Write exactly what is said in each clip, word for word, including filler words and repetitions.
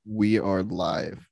We are live.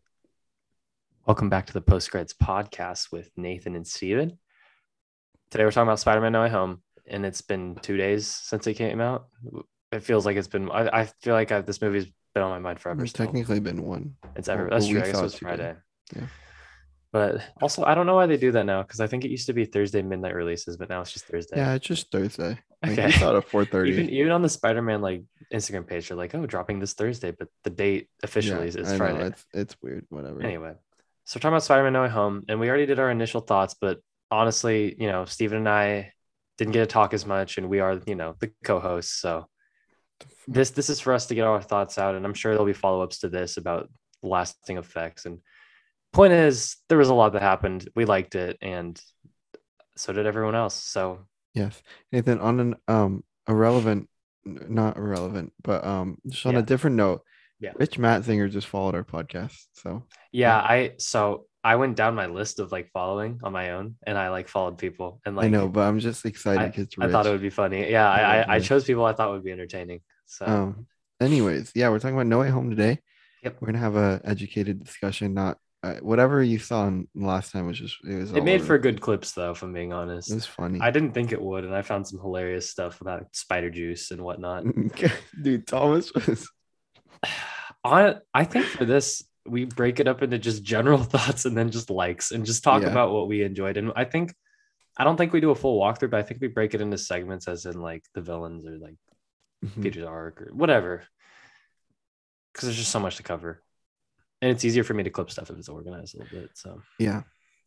Welcome back to the Post Credits podcast with Nathan and Steven. Today we're talking about Spider-Man No Way Home, and it's been two days since it came out. It feels like it's been, I, I feel like I, this movie's been on my mind forever It's still. technically been one. It's Well, ever, but that's true. we I guess it saw was it today. Friday. Yeah. But also, I don't know why they do that now because I think it used to be Thursday midnight releases, but now it's just Thursday. Yeah, it's just Thursday. Like Okay. we saw it at Even four thirty. even on the Spider-Man like Instagram page, they're like, oh, dropping this Thursday, but the date officially Yeah, is, is I know. Friday. It's it's weird. Whatever. Anyway, so we're talking about Spider-Man No Way Home, and we already did our initial thoughts, but honestly, you know, Steven and I didn't get to talk as much, and we are, you know, the co-hosts. So this this is for us to get our thoughts out, and I'm sure there'll be follow-ups to this about lasting effects. And point is, there was a lot that happened. We liked it, and so did everyone else. So Yes. Nathan, on an um irrelevant, not irrelevant, but um just on a yeah, different note, yeah, Rich Matzinger just followed our podcast. So yeah. yeah, I so I went down my list of like following on my own, and I like followed people, and I know, like but I'm just excited I because it's I thought it Rich. would be funny. Yeah, I I love I I chose Rich. people I thought would be entertaining. So Um. Anyways, yeah, we're talking about No Way Home today. yep, We're gonna have a educated discussion, not uh, whatever you saw in, last time was just it was it all made over the for place. good clips though, if I'm being It honest. was funny. I didn't think it would, and I found some hilarious stuff about spider juice and whatnot. Dude, Thomas was I I think for this we break it up into just general thoughts and then just likes and just talk yeah. about what we enjoyed. And I think I don't think we do a full walkthrough, but I think we break it into segments as in like the villains or like Mhm. Peter's arc or whatever. Because there's just so much to cover. And it's easier for me to clip stuff if it's organized a little bit. So Yeah.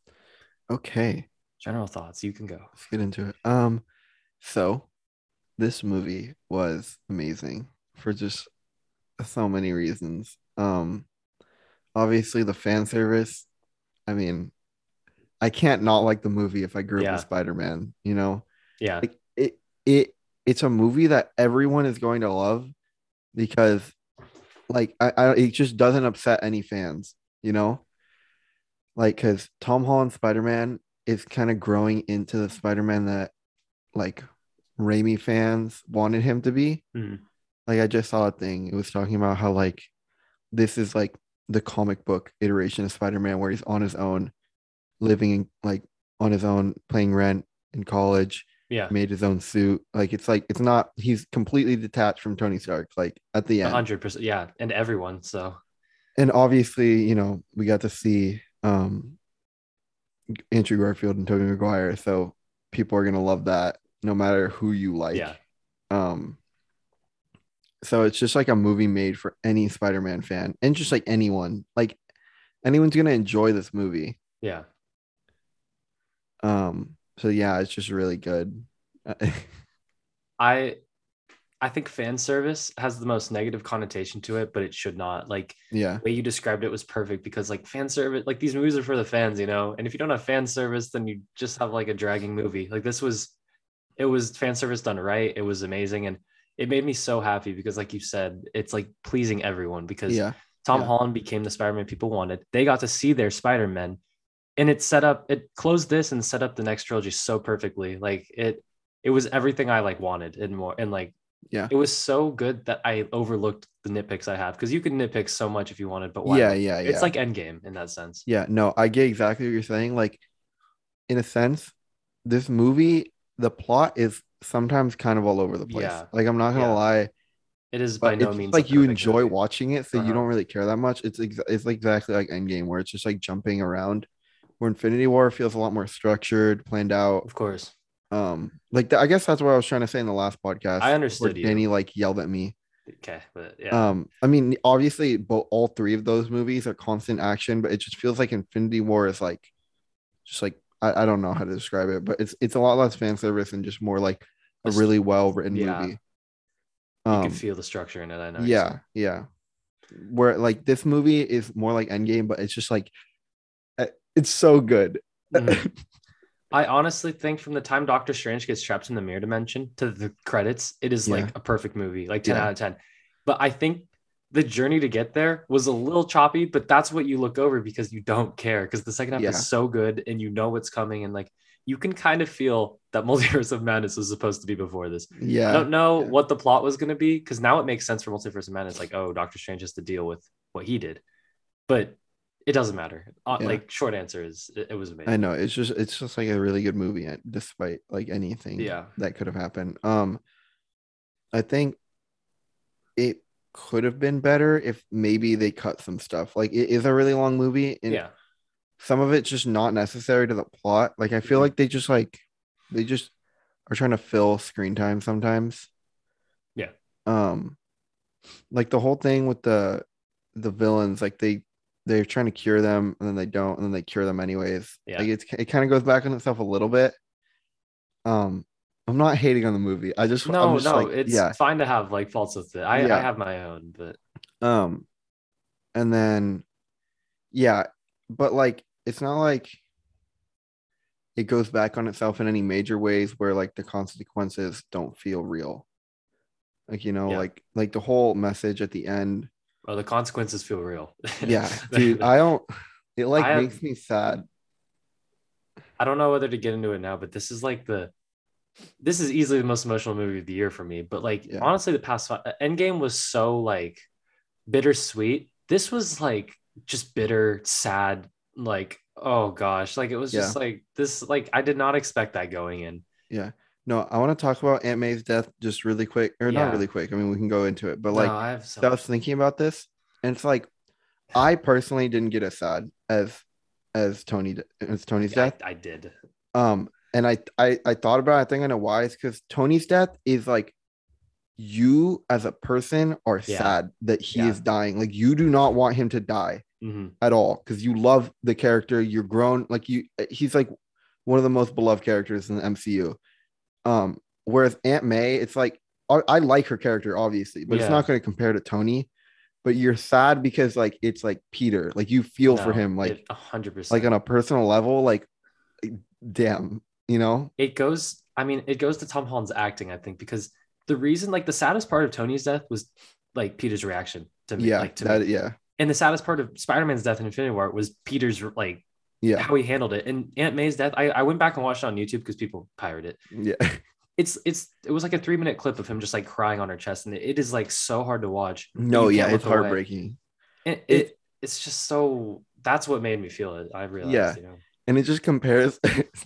Okay. general thoughts, you can go. Let's get into it. Um, so this movie was amazing for just so many reasons. Um, obviously the fan service. I mean, I can't not like the movie if I grew up with Yeah. Spider-Man, you know? Yeah. Like it it it's a movie that everyone is going to love because like I, I it just doesn't upset any fans, you know? Like because Tom Holland Spider-Man is kind of growing into the Spider-Man that like Raimi fans wanted him to be. Mhm. Like I just saw a thing. It was talking about how like this is like the comic book iteration of Spider-Man where he's on his own, living in like on his own, playing rent in college, Yeah. made his own suit. Like it's like it's not he's completely detached from Tony Stark, like at the A end. hundred percent. Yeah. And everyone. So And obviously, you know, we got to see um Andrew Garfield and Tobey Maguire. So people are gonna love that no matter who you like. yeah. Um, so it's just like a movie made for any Spider-Man fan and just like anyone. Like anyone's gonna enjoy this movie. Yeah. Um, so yeah, it's just really good. I I think fan service has the most negative connotation to it, but it should not. Like Yeah. the way you described it was perfect because like fan service, like these movies are for the fans, you know. And if you don't have fan service, then you just have like a dragging movie. Like this was, it was fan service done right. It was amazing, and it made me so happy because, like you said, it's like pleasing everyone because Yeah. Tom Yeah. Holland became the Spider-Man people wanted. They got to see their Spider-Man, and it set up, it closed this and set up the next trilogy so perfectly. Like it, it was everything I like wanted and more, and like Yeah. it was so good that I overlooked the nitpicks I have because you can nitpick so much if you wanted, but why Yeah. look Yeah. there? It's Yeah. like Endgame in that sense. Yeah. No, I get exactly what you're saying. Like, in a sense, this movie, the plot is sometimes kind of all over the place. Yeah, Like, I'm not gonna yeah. lie, It is by but no it's just means a like you perfect enjoy movie. watching it, so Uh you huh. don't really care that much. It's ex- it's like exactly like Endgame, where it's just like jumping around. Where Infinity War feels a lot more structured, planned out. Of course, Um, like th- I guess that's what I was trying to say in the last podcast I before understood you. Danny like yelled at me. Okay, but yeah, Um, I mean, obviously, both all three of those movies are constant action, but it just feels like Infinity War is like just like I, I don't know how to describe it, but it's it's a lot less fan service and just more like a this, really well written yeah, movie. you could Um, feel the structure in it. I know what you're saying. yeah, yeah. Where like this movie is more like Endgame, but it's just like uh, it's so good. Mhm. I honestly think from the time Doctor Strange gets trapped in the mirror dimension to the credits, it is Yeah, like a perfect movie, like ten yeah, out of ten. But I think the journey to get there was a little choppy, but that's what you look over because you don't care because the second half is yeah, so good and you know what's coming and like you can kind of feel that Multiverse of Madness was supposed to be before this. I yeah, don't know yeah, what the plot was going to be because now it makes sense for Multiverse of Madness. Like, oh, Doctor Strange has to deal with what he did. But it doesn't matter. Uh, Yeah. like short answer is it, it was I amazing. know. It's just it's just like a really good movie, uh, despite like anything Yeah. that could have happened. Um, I think it could have been better if maybe they cut some stuff. Like it is a really long movie, and Yeah. some of it's just not necessary to the plot. Like I feel Mhm. like they just like they just are trying to fill screen time sometimes. Yeah. Um, like the whole thing with the the villains, like they they're trying to cure them and then they don't, and then they cure them anyways. Yeah. Like it's it kind of goes back on itself a little bit. Um, I'm not hating on the movie. I just I'm No, just no, like, it's yeah, fine to have like faults with it. I I yeah. have my own, but Um, and then yeah, but like it's not like it goes back on itself in any major ways where like the consequences don't feel real. Like, you know, yeah. like like the whole message at the end. Well, the consequences feel real. Yeah, dude, I don't it like I have makes me sad. I don't know whether to get into it now, but this is like the this is easily the most emotional movie of the year for me. But like Yeah. honestly, the past five, Endgame was so like bittersweet. This was like just bitter, sad, like oh gosh, like it was Yeah. just like this. Like I did not expect that going in. Yeah. No, I want to talk about Aunt May's death just really quick, or not Yeah, really quick. I mean, we can go into it, but no, like, I have so I so was thinking about this, and it's like, I personally didn't get as sad as as Tony as Tony's I death. I did. Um, and I I I thought about it. I think I know why. It's because Tony's death is like you as a person are Yeah, sad that he yeah, is dying. Like you do not want him to die hmm at all because you love the character. You're grown. Like you, he's like one of the most beloved characters in the M C U. Um, whereas Aunt May, it's like I, I like her character obviously, but it's yeah. not going to compare to Tony. But you're sad because like it's like Peter, like you feel for No, him, like it a hundred like percent. on a personal level, like damn, you know? It goes. I mean, it goes to Tom Holland's acting. I think because the reason, like, the saddest part of Tony's death was like Peter's reaction to me, Yeah, like to me, that yeah, and the saddest part of Spider-Man's death in Infinity War was Peter's like yeah, how he handled it. And Aunt May's death, I, I went back and watched it on YouTube because people pirate it. yeah. It's it's it was like a three minute clip of him just like crying on her chest, and it, it is like so hard to watch, but No, you yeah, can't it's look away. heartbreaking. It It it it's just so that's what made me feel it. I realized, yeah, you know. and it just compares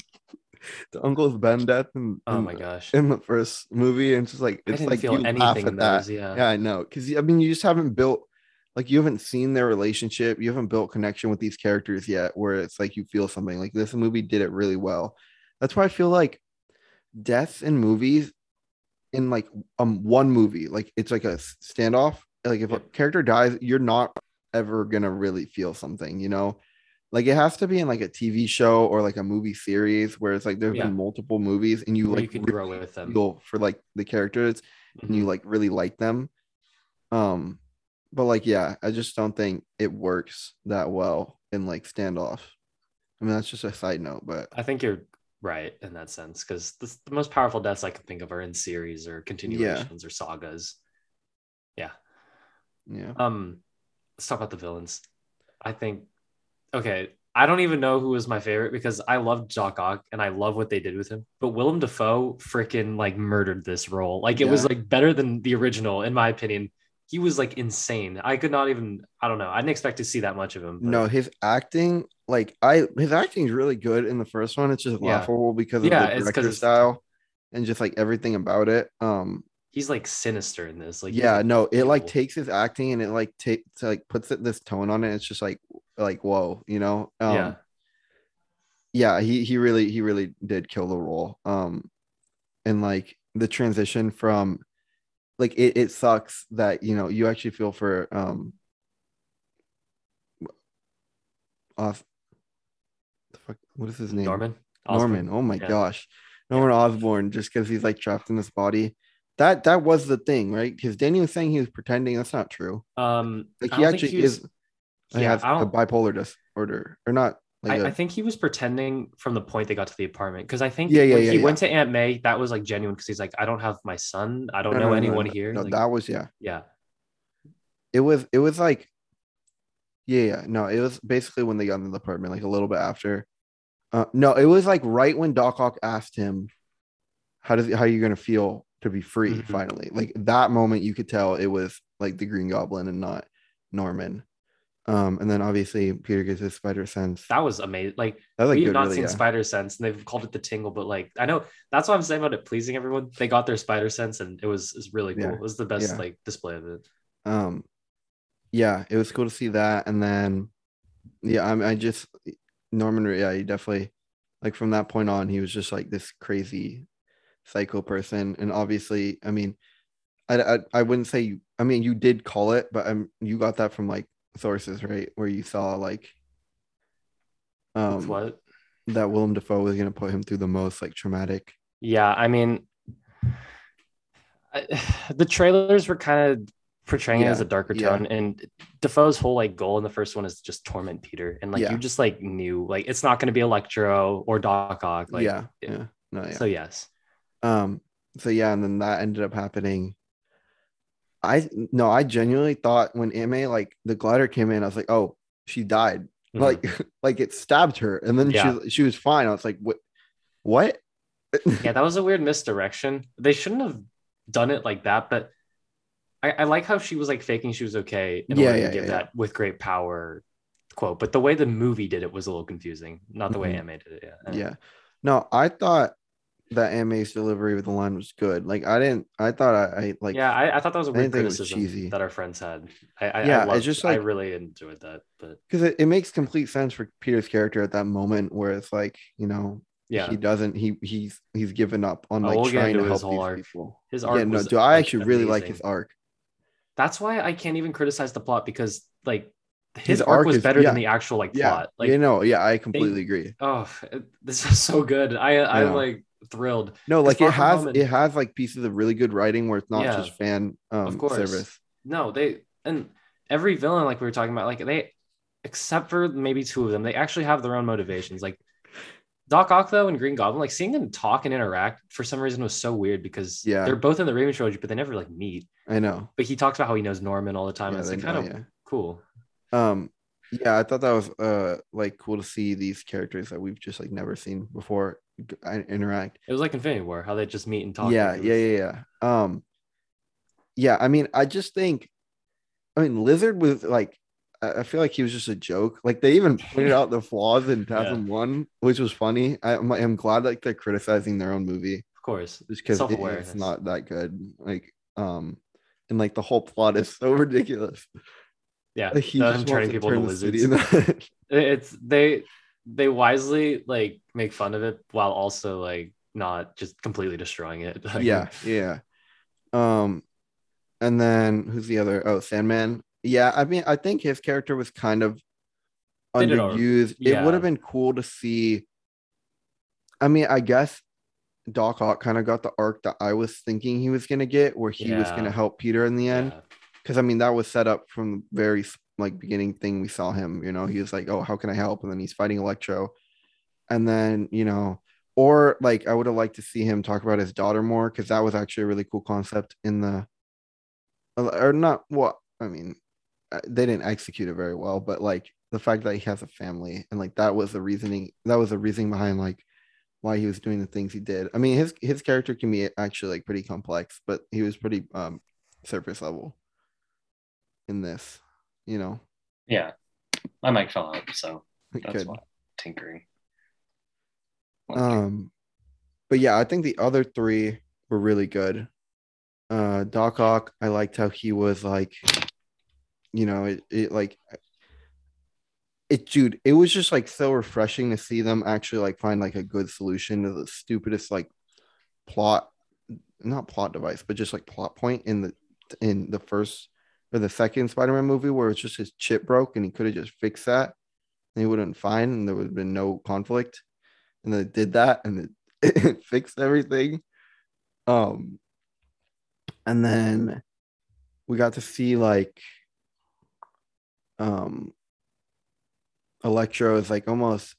to Uncle's Ben death in, Oh in my gosh, in the first movie, and it's just like I it's didn't like feel you laugh anything in at that. those. Yeah, Yeah, I know, because I mean, you just haven't built like you haven't seen their relationship, you haven't built connection with these characters yet, where it's like you feel something. Like this movie did it really well. That's why I feel like deaths in movies in like um one movie, like it's like a standoff. Like if a yep, character dies, you're not ever gonna really feel something, you know? Like it has to be in like a T V show or like a movie series where it's like there's yeah, been multiple movies and you where like you can grow really with them. feel for like the characters and you Hmm. like really like them. Um, but like yeah, I just don't think it works that well in like standoff. I mean, that's just a side note, but I think you're right in that sense because the, the most powerful deaths I can think of are in series or yeah, continuations or sagas. Yeah. yeah. Um, let's talk about the villains. I think okay. I don't even know who was my favorite because I love Doc Ock and I love what they did with him. But Willem Dafoe freaking like murdered this role. Like it was Yeah. like better than the original, in my opinion. He was like insane. I could not even, I don't know. I didn't expect to see that much of him, but No, his acting, like I his acting is really good in the first one. It's just yeah. laughable because of the Yeah, it's because director it's style and just like everything about it. Um, he's like sinister in this. Like he's yeah, like no, it like evil. takes his acting and it like takes like puts it this tone on it. It's just like like whoa, you know. Um, Yeah. yeah, he he really he really did kill the role. Um, and like the transition from like it, it sucks that you know you actually feel for um off the fuck, what is his name? Norman Osborn. Norman. Oh my Yeah. gosh. Yeah. Norman Osborn, just because he's like trapped in this body. That that was the thing, right? Because Danny was saying he was pretending. That's not true. Um, Like I he don't think actually he is was he yeah, has I a don't bipolar disorder. Or not like I, I a think he was pretending from the point they got to the apartment because I think yeah, yeah, when yeah, he yeah. went to Aunt May, that was like genuine because he's like, I don't have my son, I don't No, know no, no, anyone no, here. no. Like, That was yeah. yeah, It was it was like yeah, yeah. No, it was basically when they got in the apartment, like a little bit after. Uh, no, it was like right when Doc Ock asked him, "How does how are you gonna feel to be free hmm finally?" Like that moment, you could tell it was like the Green Goblin and not Norman. Um, and then obviously Peter gets his spider sense. That was amazing. Like That was like we've good, not really. seen Yeah, spider sense, and they've called it the tingle, but like I know that's what I'm saying about it pleasing everyone. They got their spider sense, and it was is really cool. yeah, It was the best yeah. like display of it. Um, yeah, it was cool to see that. And then yeah, I, I just Norman, yeah, he definitely like from that point on, he was just like this crazy psycho person. And obviously, I mean, I I, I wouldn't say you. I mean, you did call it, but um, you got that from like sources, right? Where you saw like With um what? that Willem Dafoe was gonna put him through the most like traumatic. Yeah, I mean, I, the trailers were kind of portraying it as a Yeah, darker yeah, tone, and Defoe's whole like goal in the first one is just torment Peter, and like you yeah, just like knew like it's not going to be Electro or Doc Ock, like yeah, yeah. No, yeah. so yes, Um. So yeah, and then that ended up happening. I no, I genuinely thought when Ame like the glider came in, I was like, oh, she died. mm-hmm. Like, like it stabbed her, and then Yeah, she she was fine. I was like, what? What? yeah, that was a weird misdirection. They shouldn't have done it like that, but I, I like how she was like faking she was okay in Yeah, order to yeah, yeah, give yeah. that with great power quote. But the way the movie did it was a little confusing, not the way Mhm. Anime did it. Yeah. Anyway. Yeah. No, I thought that Ame's delivery with the line was good. Like, I didn't. I thought I, I like. Yeah, I, I thought that was a I weird didn't think it was criticism cheesy. that our friends had. I, I, I Yeah, it's loved, just I like really enjoyed that. But because it, it makes complete sense for Peter's character at that moment, where it's like you know yeah, he doesn't he he's he's given up on oh, like we'll get trying into to his help whole these arc. people. His Yeah, arc no, was do I like actually really like his amazing. arc? That's why I can't even criticize the plot because like His his arc arc was is better than yeah, the actual like yeah, plot. you Like know, yeah, I they, completely agree. oh, it, this is so good. I I I'm know. like thrilled No, because like it Far From has Home it and has like pieces of really good writing where it's not yeah, just fan of um course. service. No, they and every villain, like we were talking about, like they, except for maybe two of them, they actually have their own motivations. Like Doc Ock though and Green Goblin, like seeing them talk and interact for some reason was so weird because Yeah, they're both in the Raven trilogy, but they never like meet. I know. But he talks about how he knows Norman all the time, and Yeah, it's they like know. kind of Yeah. cool. Um, yeah, I thought that was uh like cool to see these characters that we've just like never seen before g- I- interact. It was like Infinity War, how they just meet and talk. Yeah, Like it yeah, was, yeah, yeah. Um, yeah, I mean, I just think I mean Lizard was like I I feel like he was just a joke. Like they even pointed out the flaws in yeah, Tasm One, which was funny. I, I'm, I'm glad like they're criticizing their own movie of course, just because self it, it's awareness. not that good. Like, um, and like the whole plot is so ridiculous. Yeah, Like he them just wants turning to people into turn the city lizards. into It's they they wisely like make fun of it while also like not just completely destroying it. Like yeah, yeah. Um, and then who's the other? Oh, Sandman. Yeah, I mean, I think his character was kind of they did all underused. It would have yeah, been cool to see. I mean, I guess Doc Ock kind of got the arc that I was thinking he was gonna get, where he was gonna yeah, help Peter in the end. yeah. Because I mean, that was set up from the very like beginning thing we saw him. You know, he was like, "Oh, how can I help?" And then he's fighting Electro, and then you know, or like I would have liked to see him talk about his daughter more because that was actually a really cool concept in the or not what I mean, uh, they didn't execute it very well, but like the fact that he has a family and like that was the reasoning that was the reasoning behind like why he was doing the things he did. I mean, his his character can be actually like pretty complex, but he was pretty um surface level in this, you know. Yeah, my mic fell out, so that's why Good. tinkering. Okay. Um, but yeah, I think the other three were really good. Uh, Doc Ock, I liked how he was like, you know, it, it like it dude it was just like so refreshing to see them actually like find like a good solution to the stupidest like plot not plot device but just like plot point in the in the first or the second Spider-Man movie where it's just his chip broke and he could have just fixed that and he wouldn't fine and there would have been no conflict and then it did that and it, it fixed everything. um and then we got to see like um Electro is like almost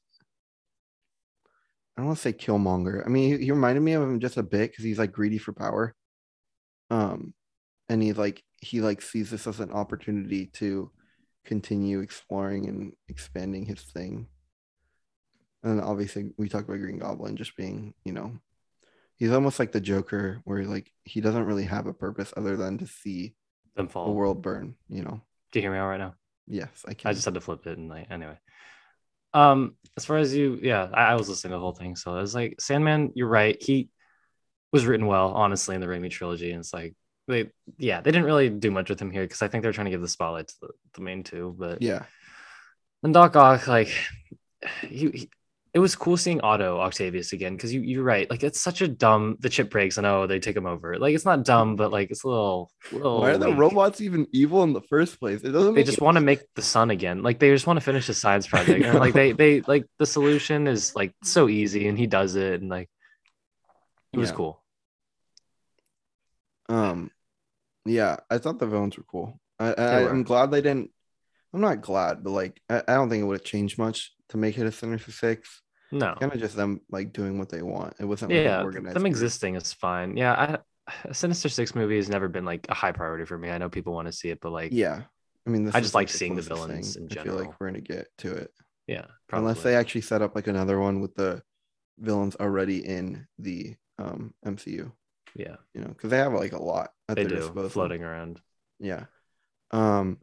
I don't want to say Killmonger. I mean, he, he reminded me of him just a bit because he's like greedy for power. Um, and he like he like sees this as an opportunity to continue exploring and expanding his thing. And then obviously we talk about Green Goblin just being, you know, he's almost like the Joker, where like he doesn't really have a purpose other than to see Them the fall. world burn. You know, Do you hear me all right now? Yes, I I can. just had to flip it and like anyway. Um, as far as you, yeah, I, I was listening to the whole thing, so I was like, Sandman, you're right. He was written well, honestly, in the Raimi trilogy, and it's like they, yeah, they didn't really do much with him here because I think they're trying to give the spotlight to the, the main two, but Yeah. and Doc Ock, like he, he it was cool seeing Otto Octavius again because you you're right. Like it's such a dumb the chip breaks and oh they take him over. Like it's not dumb, but like it's a little Why little are the weak. robots even evil in the first place? It doesn't They make just any want to make sense. the sun again. Like they just want to finish the science I project. And like know. they they like the solution is like so easy and he does it and like it was Yeah. cool. Um. Yeah. I thought the villains were cool. I, They I I'm were. glad they didn't. I'm not glad, but like I, I don't think it would have changed much to make it a Sinister Six. No. Kind of just them like doing what they want. It wasn't like an Yeah, organized them group. existing is fine. Yeah, I a Sinister Six movie has never been like a high priority for me. I know people want to see it, but like Yeah. I mean, this I just is like liked the seeing the closest villains thing in I feel like general. we're gonna get to it. Yeah, Unless probably. they actually set up like another one with the villains already in the um M C U. Yeah, You know, because they have like a lot at they their do disposal. floating around. Yeah. Um,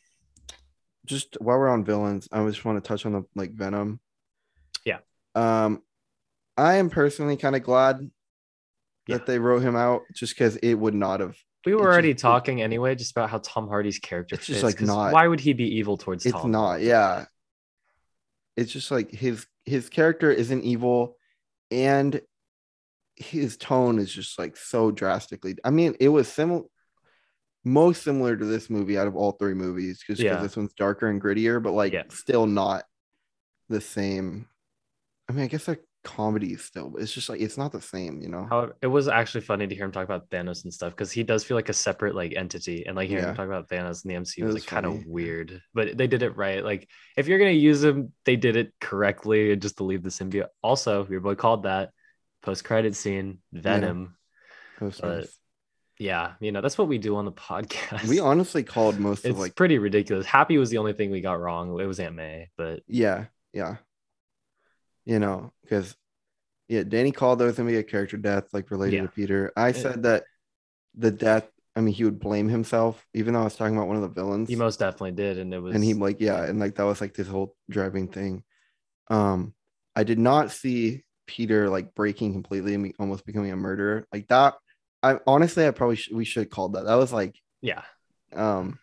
just while we're on villains, I just want to touch on the like Venom. Yeah, Um, I am personally kind of glad yeah. that they wrote him out just because it would not have. We were It just already it, talking anyway, just about how Tom Hardy's character it's just fits. like Because not. why would he be evil towards It's Tom not. Holland? Like, Yeah. It's just like his his character isn't evil, and his tone is just like so drastically. I mean, it was similar, most similar to this movie out of all three movies, just because yeah, this one's darker and grittier, but like yeah. still not the same. I mean, I guess they're comedies still, but it's just like it's not the same, you know? However, it was actually funny to hear him talk about Thanos and stuff because he does feel like a separate like entity, and like hearing him Yeah, talk about Thanos in the M C it U was was like kind of funny. Yeah, weird, but they did it right. Like if you're gonna use him, they did it correctly, and just to leave the symbiote. Also, your boy called that post credit scene yeah, Venom, it was but nice. yeah, you know that's what we do on the We podcast. honestly called most of It's like, pretty ridiculous. Happy was the only thing we got wrong. It was Aunt May, but yeah, yeah, you know, because yeah, Danny called there was gonna be a character death like related yeah, to Peter. I it, said that the death, I mean, he would blame himself, even though I was talking about one of the he villains, most definitely did, and it and he was like, yeah, yeah, and like that was like this whole driving thing. Um, I did not see Peter like breaking completely and be, almost becoming a murderer like that. I honestly, I probably sh- we should have called that. That was like, yeah. um,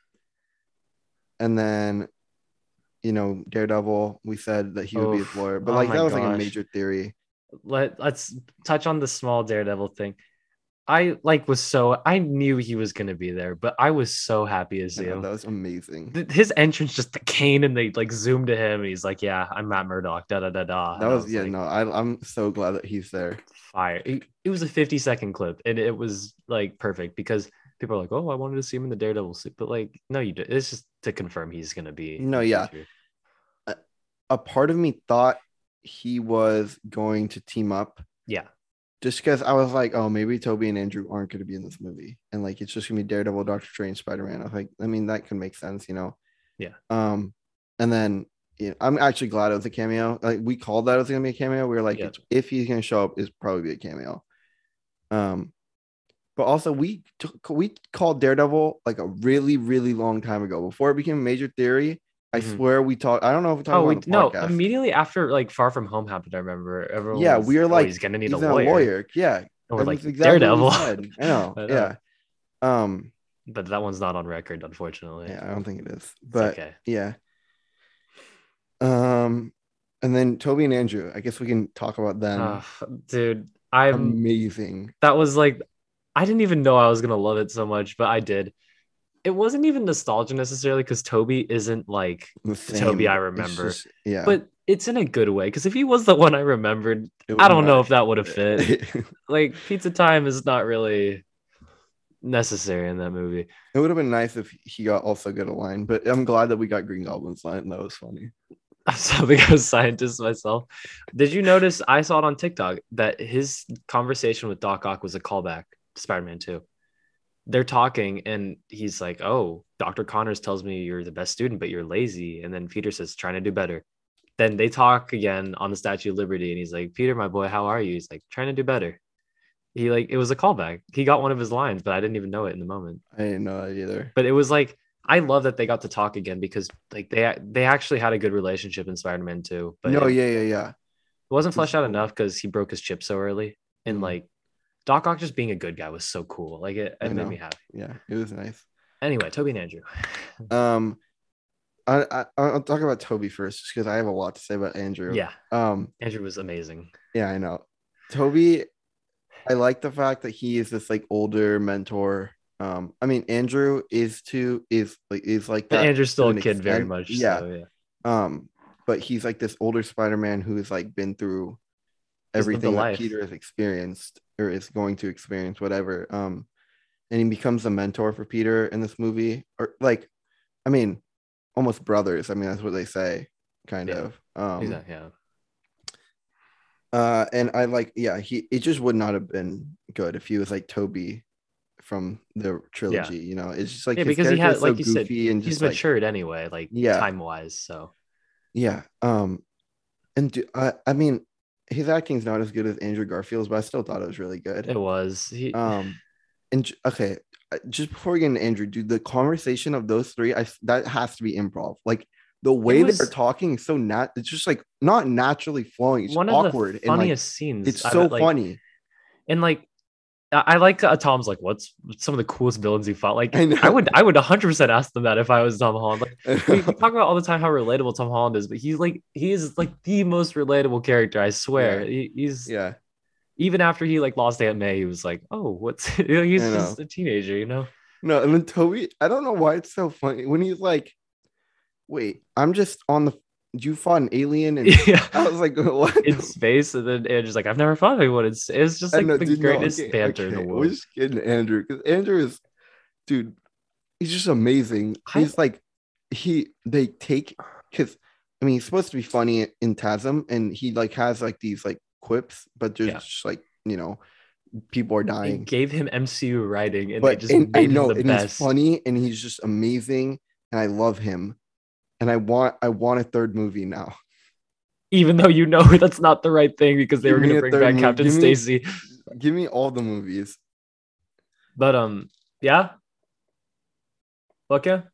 and then you know, Daredevil, we said that he would be Oh, his lawyer, but oh like my that was like a gosh. major theory. Let let's touch on the small Daredevil thing. I like was so I knew he was gonna be there, but I was so happy to I see know him. that was amazing. Th- His entrance, just the cane, and they like zoomed to him, and he's like, "Yeah, I'm Matt Murdock." Da da da da. That And I was was yeah, like, no, I, I'm so glad that he's there. "Fire!" It, it was a fifty second clip, and it was like perfect because people are like, "Oh, I wanted to see him in the Daredevil suit," but like, no, you do. It's just to confirm he's gonna be in No, the yeah, future. a, a part of me thought he was going to team up Yeah, just because I was like, oh, maybe Toby and Andrew aren't going to be in this movie, and like it's just gonna be Daredevil, Doctor Strange, Spider Man. I was like, I mean, that can make sense, you know. yeah, Um, and then you know, I'm actually glad it was a cameo. Like we called that it was gonna be a cameo. We were like, yeah. it's, if he's gonna show up, it's probably be a cameo. Um, but also we took, we called Daredevil like a really really long time ago before it became a major theory. I Mhm. swear we talked. I don't know if we talked Oh, about we it on the no. podcast. Immediately after like Far From Home happened, I remember everyone Yeah, was we like, were "Oh, like, he's gonna need a he's a lawyer," lawyer. Yeah, and we're that like, was exactly what we "Daredevil." said. I know. I know, Yeah. Um. but that one's not on record, unfortunately. Yeah, I don't think it is, It's but okay. yeah. Um, and then Toby and Andrew. I guess we can talk about Uh, them. dude, I'm. Amazing. That was like, I didn't even know I was gonna love it so much, but I did. It wasn't even nostalgia necessarily because Toby isn't like The the Toby I same. It's remember, just yeah. but it's in a good way. Because if he was the one I remembered, It I would don't not. know if that would have fit. It Like Pizza Time is not really necessary in that movie. would have been nice if he got also good a line, but I'm glad that we got Green Goblin's line. That was funny. I'm something of a scientist myself. Did you notice? I saw it on TikTok that his conversation with Doc Ock was a callback to Spider-Man two. They're talking, and he's like, "Oh, Doctor Connors tells me you're the best student, but you're lazy." And then Peter says, "Trying to do better." Then they talk again on the Statue of Liberty, and he's like, "Peter, my boy, how are you?" He's like, "Trying to do better." He like it was a callback. He got one of his lines, but I didn't even know it in the moment. I didn't know that either. But it was like I love that they got to talk again because like they they actually had a good relationship in Spider-Man two, but No, it, yeah, yeah, yeah. it wasn't It's fleshed out cool. enough because he broke his chip so early. And Mm, like Doc Ock just being a good guy was so cool. Like it, I it made me know. happy. Yeah, it was nice. Anyway, Toby and Andrew. Um, I, I I'll talk about Toby first, just because I have a lot to say about Andrew. Yeah, Um, Andrew was amazing. yeah, I know. Toby, I like the fact that he is this like older mentor. Um, I mean, Andrew is too is like is like But that Andrew's to still a an kid very extent. much. Yeah. So yeah, Um, but he's like this older Spider-Man who's like been through he's lived a everything that life. Peter has experienced or is going to experience, whatever. Um, and he becomes a mentor for Peter in this movie, or like, I mean, almost brothers. I mean, that's what they say, kind Yeah, of. Um, exactly. Yeah. uh, and I like, yeah, he it just would not have been good if he was like Toby from the Yeah. trilogy. You know, it's just like Yeah, his because he character had, is so like you said, goofy and he's just like, matured anyway, like yeah, time wise. So yeah. Um, and do, I, I mean, his acting's not as good as Andrew Garfield's, but I still thought it was really good. it was he. Um, and okay, uh, just before we get into Andrew, dude, the conversation of those three, I that has to be improv. Like the It way they're was talking is so nat, it's just like not naturally flowing. It's one of the awkward and like funniest scenes it's I've so like, funny. and like I I like uh, Tom's like, what's some of the coolest villains you fought? Like, I I know. would, I would one hundred percent ask them that if I was Tom Holland. Like, I we, we know. talk about all the time how relatable Tom Holland is, but he's like, he is like the most relatable character. I swear. Yeah, He, he's yeah, even after he like lost Aunt May, he was like, oh, what's? You know, I he's know. just a teenager, you know? No, and then Toby, I don't know why it's so funny when he's like, "Wait, I'm just on the." You fought an alien, and Yeah, I was like, "What?" in space, and then Andrew's like, I've never fought anyone. It's it's just I like know, the dude. No, greatest okay, banter in the okay. We're world. just kidding, Andrew, because Andrew is, dude. He's just amazing. I He's like, he they take because I mean he's supposed to be funny in Tasm, and he like has like these like quips, but there's yeah, just like you know people are they dying. gave him M C U writing, and they But just and I made him know, the and he's best. funny, and he's just amazing, and I love him, and I want I want a third movie now. Even though you know that's not the right thing because they Give were going me to a bring third back movie. Captain Give me Stacy. give me all the movies. But um, yeah, okay,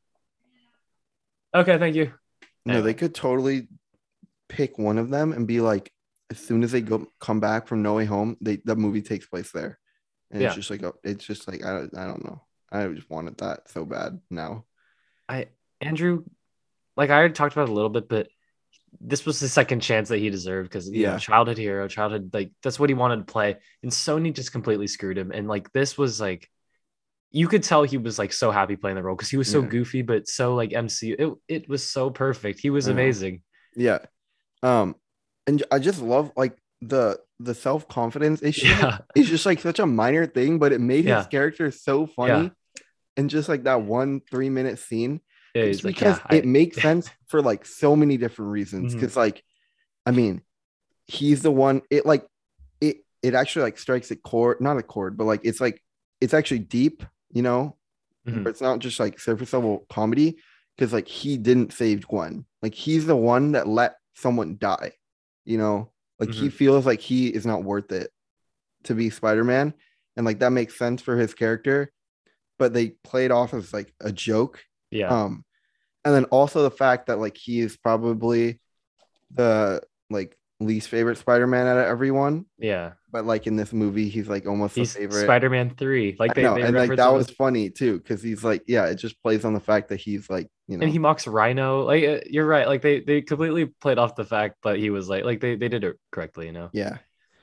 okay, thank you. No, they Anyway, could totally pick one of them and be like, as soon as they go come back from No Way Home, they the movie takes place there, and it's yeah, just like a, it's just like I don't I don't know. I just wanted that so bad now. I Andrew, like I already talked about it a little bit, but this was the second chance that he deserved because you know Yeah, childhood hero, childhood like that's what he wanted to play, and Sony just completely screwed him. And like this was like you could tell he was like so happy playing the role because he was so yeah, goofy but so like M C U. It it was so perfect. He was I know. amazing. Yeah, um, and I just love like the the self confidence issue Yeah, is just like such a minor thing, but it made his yeah, character so yeah. funny. And just like that one three minute scene, Yeah, it's he's like, yeah, because I. it makes sense for like so many different reasons. Mhm. Because like, I mean, he's the one. It like it it actually like strikes a chord, not a chord, but like it's like it's actually deep, you know. Mhm. It's not just like surface level comedy because like he didn't save Gwen. Like he's the one that let someone die, you know. Like he Mhm. feels like he is not worth it to be Spider Man, and like that makes sense for his character. But they played off as like a joke. Yeah. Um, and then also the fact that like he is probably the like least favorite Spider-Man out of everyone, Yeah. but like in this movie, he's like almost the He's favorite. Spider-Man three. Like I they know, they and like reference that him was as, funny too, because he's like, yeah, it just plays on the fact that he's like, you and know, he mocks Rhino. Like uh, you're right. Like they they completely played off the fact that he was like like they they did it correctly, you know. yeah,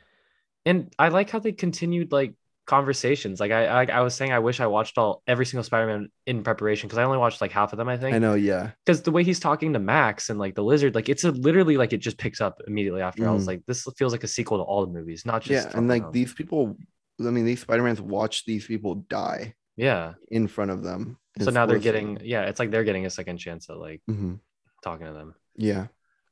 And I like how they continued like conversations. Like I I, I was saying I wish I watched all every single Spider-Man in preparation because I only watched like half of them, I I think. know, yeah, Because the way he's talking to Max and like the lizard, like it's a, literally like it just picks up immediately after. I was mhm. like, this feels like a sequel to all the movies, not Yeah, just Far and From like Home. these people, I mean, these Spider-Mans watch these people die Yeah. in front of them in So now they're split getting, screen. yeah, it's like they're getting a second chance at like Mhm. talking to them. Yeah,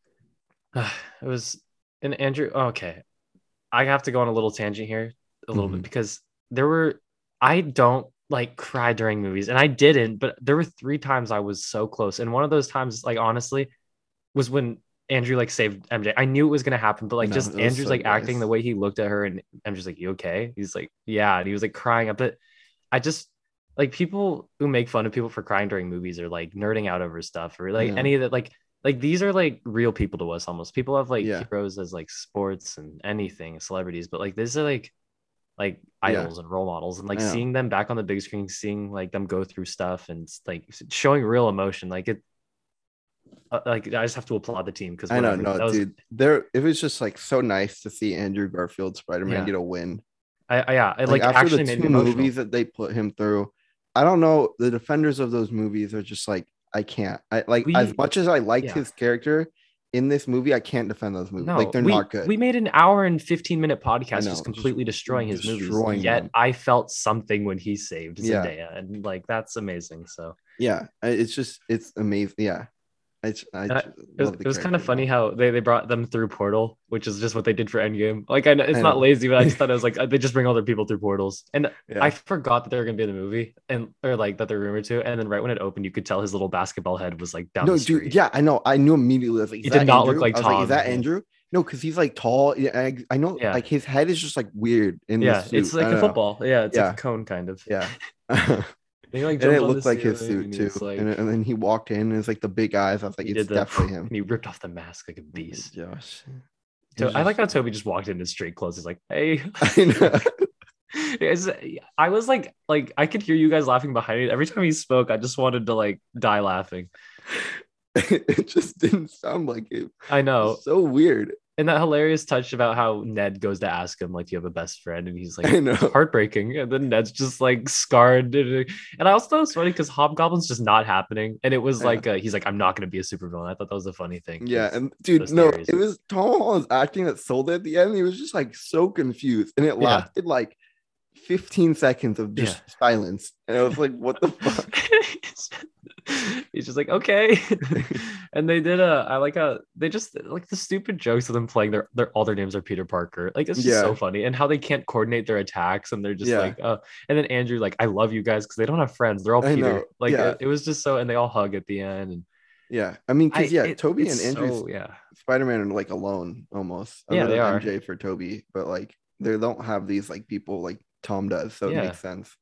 It was, and Andrew, oh, okay. I have to go on a little tangent here a little bit mhm. because there were, I don't like cry during movies and I didn't, but there were three times I was so close. And one of those times, like, honestly, was when Andrew like saved M J. I knew it was gonna happen, but I like know just it was Andrew's so like acting the nice. way he looked at her, and I'm just like, "You okay?" He's like, "Yeah," and he was like crying up it. I just like people who make fun of people for crying during movies or like nerding out over stuff or like Yeah. any of that like like these are like real people to us almost. People have like Yeah. heroes as like sports and anything, celebrities, but like these are like like Yeah. idols and role models and I like know. seeing them back on the big screen, seeing like them go through stuff and like showing real emotion. Like it uh, like I just have to applaud the team because I know. whatever. No, That was dude. There it was just like so nice to see Andrew Garfield Spider-Man yeah. get a win. I, I yeah, it Like like after the actually made me two emotional. movies that they put him through, I don't know. The defenders of those movies are just like, I can't. I like as We much as I liked yeah. his character in this movie, I can't defend those movies. Like No, they're we not good. we made an hour and fifteen minute I podcast just know, just completely destroying his movies. destroying Yet them. I felt something when he saved Yeah, Zendaya, and like that's amazing. So yeah. I- It's just it's amazing. Yeah, I j- I and I, j- it was love the it was kind character of a funny lot. how they, they brought them through Portal, which is just what they did for Endgame. Like I know it's I not know. lazy, but I just thought it was like they just bring other people through portals. And I Yeah. forgot that they were gonna be in the movie and or like that they're rumored to. And then right when it opened, you could tell his little basketball head was like down No, the dude. street. Yeah, I know. I knew immediately. I was like, He is did that not look Andrew? like I was like, is Tom. that Yeah. Andrew? No, because he's like tall. Yeah, I, I know. Yeah. Like his head is just like weird in the Yeah. It's suit. I like a don't know. football. Yeah, it's like a Yeah, cone kind of. yeah. And he like And jumped it on the looked like his ceiling suit and too. he's And, like and then he walked in and it's like the big eyes. I was like, he it's did the definitely him. and he ripped off the mask like a Oh my beast. gosh. So He's I like just how Toby just walked in his straight clothes. He's like, hey. I know. It's- I was like, like I could hear you guys laughing behind me. Every time he spoke, I just wanted to like die laughing. It just didn't sound like him. I know. It's so weird. And that hilarious touch about how Ned goes to ask him, like, you have a best friend, and he's like, I know. it's heartbreaking. And then Ned's just like scarred. And I also thought it was funny because Hobgoblin's just not happening. And it was Yeah. like, uh, he's like, I'm not going to be a supervillain. I thought that was a funny thing. Yeah, 'cause and dude, those no, theories. it was Tom Holland's acting that sold it at the end. He was just like so confused, and it Yeah. lasted like fifteen seconds of just Yeah. silence. And I was like, "What the fuck?" He's just like, okay. And they did a, I like how they just like the stupid jokes of them playing their, their all their names are Peter Parker. Like it's just Yeah. so funny. And how they can't coordinate their attacks and they're just Yeah. like, uh, and then Andrew, like, I love you guys because they don't have friends. They're all I Peter. know. Like Yeah. it, it was just so, and they all hug at the end. And Yeah, I mean, I, because yeah, it, Toby and it's Andrew's so, yeah. Spider-Man are like alone almost. Yeah, Other they than are. M J for Toby, but like they don't have these like people like Tom does, so it Yeah. makes sense.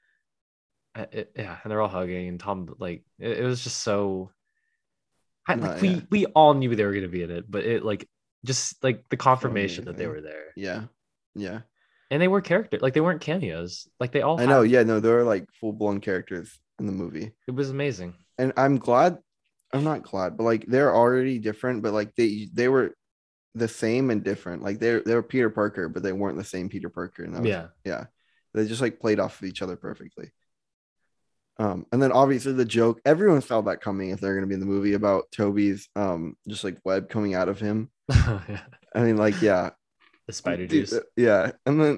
I- It, yeah. And they're all hugging and Tom, like, it, it was just so, I, No, like yeah. we, we all knew they were going to be in it, but it like, just like the confirmation that they amazing. were there. Yeah, yeah. And they were characters, like they weren't cameos. Like they all I know. have- Yeah, no, they're like full-blown characters in the movie, It was amazing. and I'm glad. I'm not glad, but like they're already different, but like they they were the same and different. Like they're they were Peter Parker, but they weren't the same Peter Parker. And that was, Yeah. yeah, they just like played off of each other perfectly. Um, and then obviously the joke, everyone saw that coming if they're gonna be in the movie about Toby's um just like web coming out of him. Yeah. I mean, like, yeah, The spider dude, juice. yeah. And then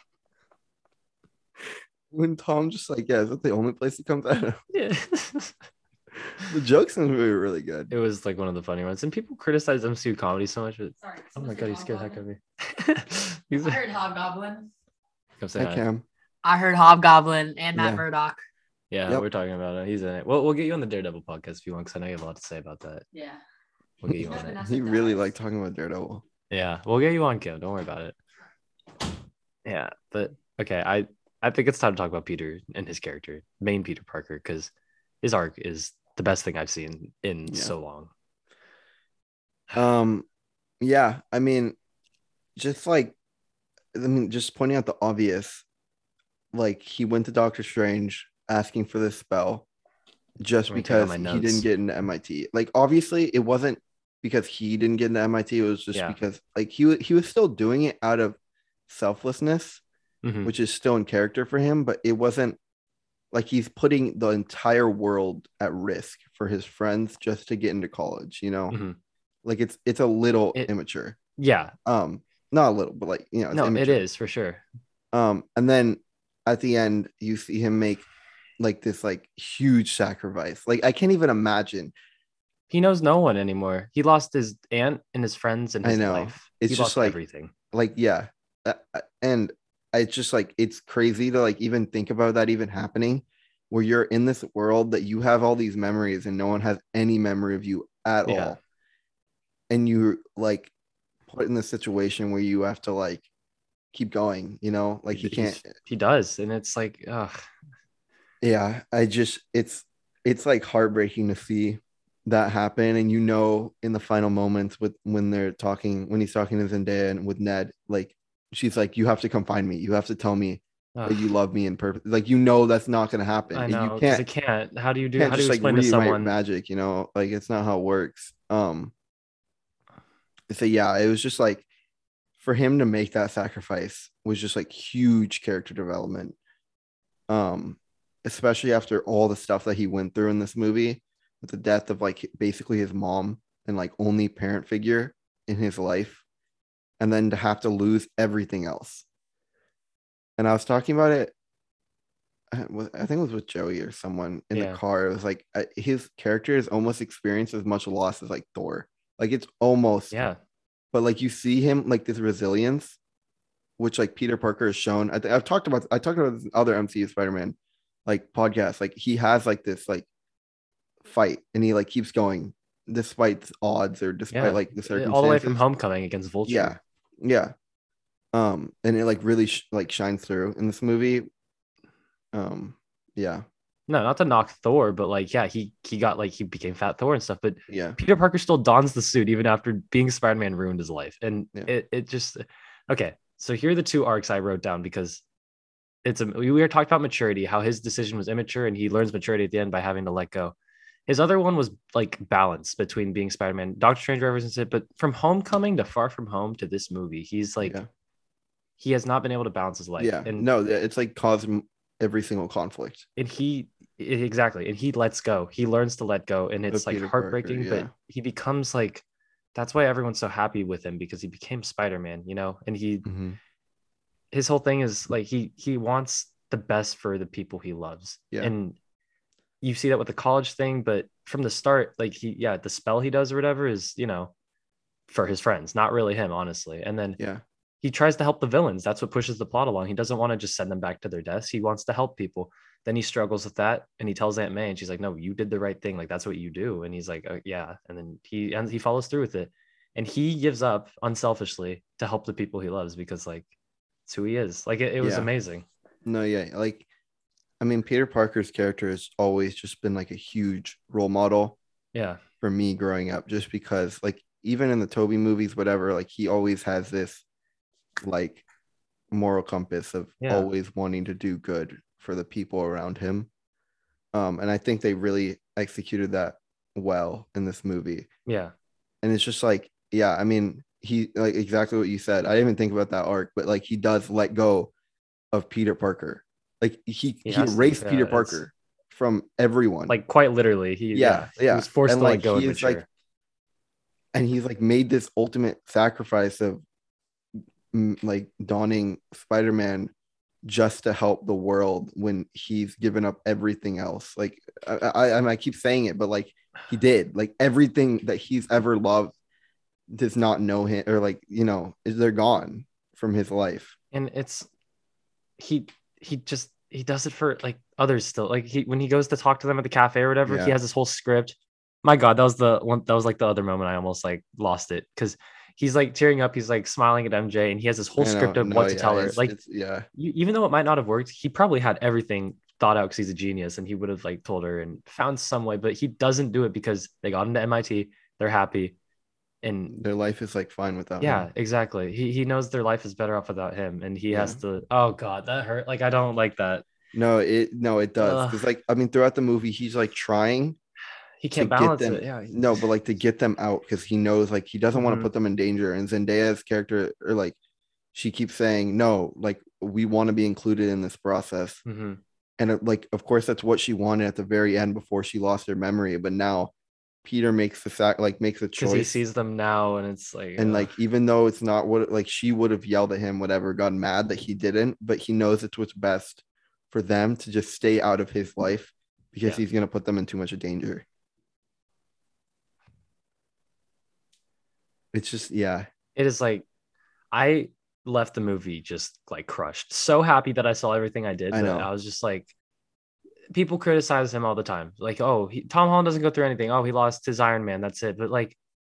when Tom just like, yeah, is that the only place it comes out of? Yeah. The jokes in the movie were really good. It was like one of the funny ones. And people criticize M C U comedy so much, but Sorry. oh my god, he scared the heck out of me. He's I like, heard Hobgoblin. come say Hi, hi. Cam. I heard Hobgoblin and Matt Yeah. Murdock. Yeah, Yep. we're talking about it. He's in it. Well, we'll get you on the Daredevil podcast if you want, because I know you have a lot to say about that. Yeah. We'll get you on it. Vanessa He really Dallas. liked talking about Daredevil. Yeah, we'll get you on, Kim. Don't worry about it. Yeah, but okay, I I think it's time to talk about Peter and his character, main Peter Parker, because his arc is the best thing I've seen in Yeah. so long. Um, yeah, I mean, just like, I mean, just pointing out the obvious, like he went to Doctor Strange asking for this spell just Let me take out because my he notes. didn't get into M I T. Like, obviously, it wasn't because he didn't get into M I T. It was just Yeah. because, like, he wa- he was still doing it out of selflessness, Mhm. which is still in character for him, but it wasn't like he's putting the entire world at risk for his friends just to get into college, you know? Mhm. Like it's it's a little It- immature. Yeah, Um, not a little, but like, you know, it's no, immature. it is for sure. Um, and then at the end, you see him make like this like huge sacrifice. Like I can't even imagine. He knows no one anymore. He lost his aunt and his friends and I his know. life. It's he just lost like- everything. Like, yeah. Uh, uh, and it's just like it's crazy to like even think about that even happening where you're in this world that you have all these memories and no one has any memory of you at Yeah. all. And you're like put in this situation where you have to like keep going, you know, like he He's- can't. He does, and it's like, ugh. Yeah, I just it's it's like heartbreaking to see that happen, and you know, in the final moments with when they're talking, when he's talking to Zendaya and with Ned, like she's like, "You have to come find me. You have to tell me that you Ugh, love me in purpose." Like you know, that's not going to happen. I You know because can't it can't. How do you do? can't How do you just like explain to rewrite someone? magic, you know? Like it's not how it works. Um, so yeah, it was just like for him to make that sacrifice was just like huge character development. Um, especially after all the stuff that he went through in this movie with the death of like basically his mom and like only parent figure in his life, and then to have to lose everything else. And I was talking about it, I think it was with Joey or someone in the Yeah, car. It was like uh, his character is almost experienced as much loss as like Thor. Like it's almost, yeah, but like you see him like this resilience, which like Peter Parker has shown. I th- I've talked about I talked about this in other M C U Spider-Man like podcasts. Like he has like this like fight and he like keeps going despite odds or despite yeah. like the Eh, all the way from circumstances. Homecoming against Yeah. Vulture. Yeah. Um and it like really sh- like shines through in this movie. Um yeah. No, not to knock Thor, but like, yeah, he he got like he became Fat Thor and stuff. But Yeah. Peter Parker still dons the suit even after being Spider-Man ruined his life, and Yeah. it it just okay. So here are the two arcs I wrote down because it's a we were talking about maturity, how his decision was immature, and he learns maturity at the end by having to let go. His other one was like balance between being Spider-Man. Doctor Strange represents it, but from Homecoming to Far From Home to this movie, he's like Yeah. he has not been able to balance his life, Yeah. and No, it's like caused every single conflict and he exactly and he lets go, he learns to let go, and of it's like Peter Parker. heartbreaking, but Yeah. he becomes like that's why everyone's so happy with him because he became Spider-Man, you know, and he Mm-hmm. his whole thing is like he he wants the best for the people he loves, Yeah. and you see that with the college thing, but from the start, like he yeah the spell he does or whatever is, you know, for his friends, not really him, honestly. And then Yeah. he tries to help the villains. That's what pushes the plot along. He doesn't want to just send them back to their deaths. He wants to help people. Then he struggles with that, and he tells Aunt May, and she's like, "No, you did the right thing. Like that's what you do." And he's like, oh, "Yeah." And then he and he follows through with it, and he gives up unselfishly to help the people he loves because like it's who he is. Like it, it was Yeah. amazing. No, yeah. Like I mean, Peter Parker's character has always just been like a huge role model Yeah, for me growing up, just because like even in the Toby movies, whatever, like he always has this like moral compass of yeah, always wanting to do good for the people around him. Um, and I think they really executed that well in this movie. yeah. And it's just like, yeah, I mean, he like exactly what you said. I didn't even think about that arc, but like he does let go of Peter Parker. Like he He he has to. erased Yeah, Peter it's Parker from everyone. like quite literally. He Yeah, yeah he yeah. was forced And to let like go he and is like mature. and he's like made this ultimate sacrifice of mm, like donning Spider-Man just to help the world when he's given up everything else. Like I, I, I keep saying it, but like he did. Like everything that he's ever loved does not know him, or like you know, is they're gone from his life. And it's he he just he does it for like others still. Like he when he goes to talk to them at the cafe or whatever, he Yeah, has this whole script. My God, that was the one that was like the other moment I almost like lost it because he's like tearing up, he's like smiling at M J, and he has this whole I know. script of No, what to yeah, tell her. it's Like it's yeah, you, even though it might not have worked, he probably had everything thought out because he's a genius and he would have like told her and found some way, but he doesn't do it because they got into M I T, they're happy. And their life is like fine without yeah, him. exactly. He he knows their life is better off without him, and he Yeah. has to. Oh God, that hurt. Like I don't like that. No, it no, it does Ugh, because like I mean, throughout the movie, he's like trying he to can't get balance them. it. Yeah. No, but like to get them out because he knows like he doesn't want to Hmm. put them in danger. And Zendaya's character, or like she keeps saying, no, like we want to be included in this process. Hmm. And it, like, of course, that's what she wanted at the very end before she lost her memory. But now Peter makes the sac like makes a Because he choice. sees them now, and it's like, And ugh, like, even though it's not what like she would have yelled at him, whatever, gotten mad that he didn't, but he knows it's what's best for them to just stay out of his life because yeah, he's gonna put them in too much danger. It's just yeah, it is like I left the movie just like crushed. So happy that I saw everything I did, I but know. I was just like, people criticize him all the time. Like, oh, he, Tom Holland doesn't go through anything. Oh, he lost his Iron Man. That's it. But like,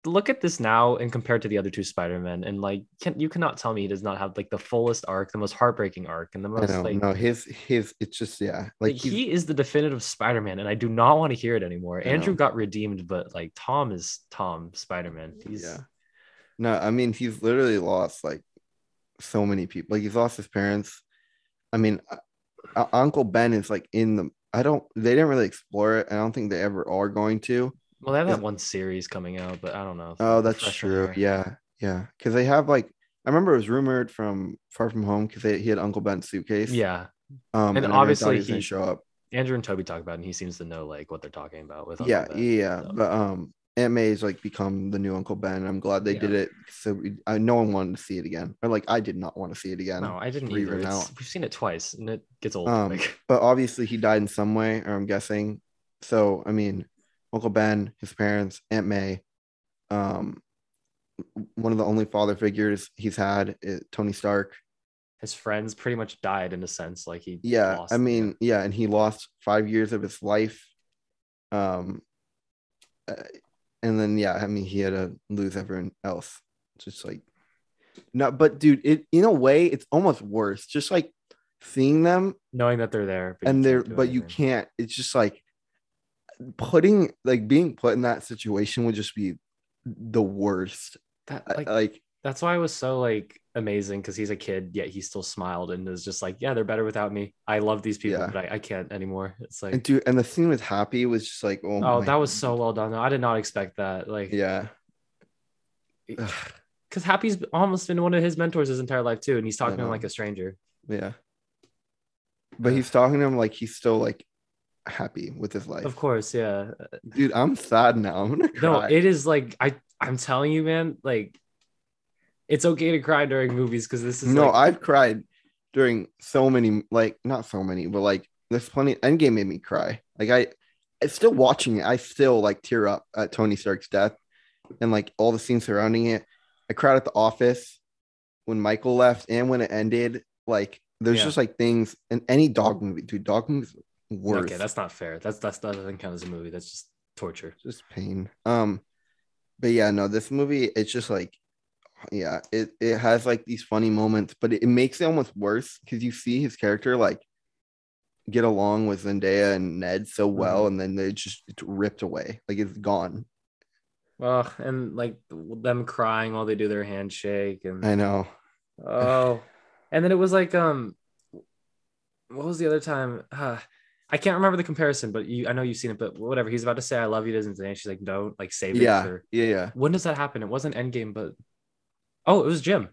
look at this now and compared to the other two Spider-Men, and like can you cannot tell me he does not have like the fullest arc, the most heartbreaking arc, and the I most know. like No, his his it's just yeah. Like like he's he is the definitive Spider-Man, and I do not want to hear it anymore. I Andrew know. got redeemed, but like Tom is Tom Spider-Man. He's Yeah. No, I mean he's literally lost like so many people. Like he's lost his parents. I mean, uh, uh, Uncle Ben is like in the. I don't. They didn't really explore it. I don't think they ever are going to. well, they have Is- that one series coming out, but I don't know. Oh, that's Refresh my true. memory. Yeah, yeah. Because they have like I remember it was rumored from Far From Home because he had Uncle Ben's suitcase. Yeah, Um, and and everyone thought obviously he was gonna he show up. Andrew and Toby talk about it, and he seems to know like what they're talking about with Uncle Yeah, Ben. yeah. So, But um, Aunt May's like become the new Uncle Ben. I'm glad they yeah. did it. So we, I no one wanted to see it again, or like I did not want to see it again. No, I didn't Three either. were It's, out. we've seen it twice, and it gets old Um, quick. but obviously he died in some way, or I'm guessing. So I mean, Uncle Ben, his parents, Aunt May, um, one of the only father figures he's had is Tony Stark. His friends pretty much died in a sense, like he Yeah, lost. I yeah. mean, yeah, and he lost five years of his life. Um, uh, and then yeah, I mean, he had to lose everyone else. Just like no, but dude, it in a way, it's almost worse. Just like seeing them knowing that they're there, but and you they're, can't do but you anything. can't. It's just like putting like being put in that situation would just be the worst. That I- like Like that's why it was so like amazing because he's a kid, yet he still smiled and was just like, yeah, they're better without me. I love these people, Yeah. but I, I can't anymore. It's like, and dude, and the scene with Happy was just like, oh, oh, my that was God. so well done. Though. I did not expect that. Like, Yeah. Ugh, because Happy's almost been one of his mentors his entire life too, and he's talking to him know. like a stranger. yeah. But he's talking to him like he's still like happy with his life. Of course, yeah. Dude, I'm sad now. I'm gonna No, cry. it is like I I'm telling you, man. Like, it's okay to cry during movies because this is no, like I've cried during so many, like not so many, but like there's plenty. Endgame made me cry. Like I, it's still watching it. I still like tear up at Tony Stark's death and like all the scenes surrounding it. I cried at The Office when Michael left and when it ended. Like there's Yeah. just like things in any dog movie, dude. Dog movies worse. okay, that's not fair. That's that's that doesn't count as a movie. That's just torture. Just pain. Um, but yeah, no, this movie, it's just like, yeah, it it has like these funny moments, but it, it makes it almost worse because you see his character like get along with Zendaya and Ned so well, Mhm. and then they just it's ripped away, like it's gone. Well, and like them crying while they do their handshake and I know. oh, and then it was like um, what was the other time? Uh, I can't remember the comparison, but you I know you've seen it, but whatever. He's about to say I love you to Zendaya. She's like, don't like save it Yeah, for yeah, yeah. when does that happen? It wasn't Endgame, but oh, it was Jim.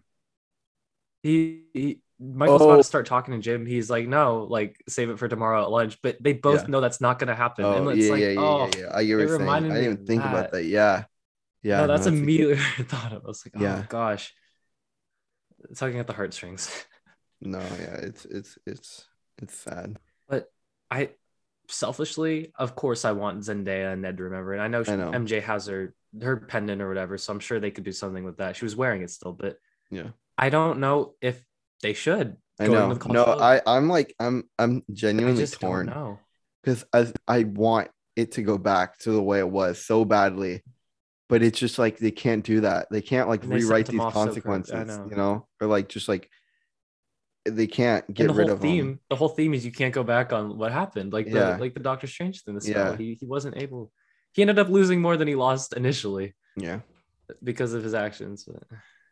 He, he Michael's about Oh. to start talking to Jim. He's like, no, like save it for tomorrow at lunch. But they both Yeah. know that's not gonna happen. Oh, and it's yeah, like, yeah, yeah, oh, yeah, yeah. I get what it you're saying. I reminded didn't me even of think about that. that. Yeah, yeah. no, that's no, it's like- immediately what I thought of. I was like, oh Yeah. gosh, tugging at the heartstrings. no, yeah. It's it's it's it's sad. But I selfishly, of course, I want Zendaya and Ned to remember it. I know, I know. M J has her her pendant or whatever, so I'm sure they could do something with that. She was wearing it still, but Yeah. I don't know if they should. I going know. with No, Call of I I'm like I'm I'm I genuinely just torn. don't know. because I I want it to go back to the way it was so badly, but it's just like they can't do that. They can't like And they sent rewrite him these off so quick. consequences, I know. you know, or like just like they can't And get the rid whole of theme, them. the whole theme is you can't go back on what happened. Like the Yeah. like the Doctor Strange thing, the Yeah. spell. He he wasn't able. He ended up losing more than he lost initially Yeah. because of his actions. But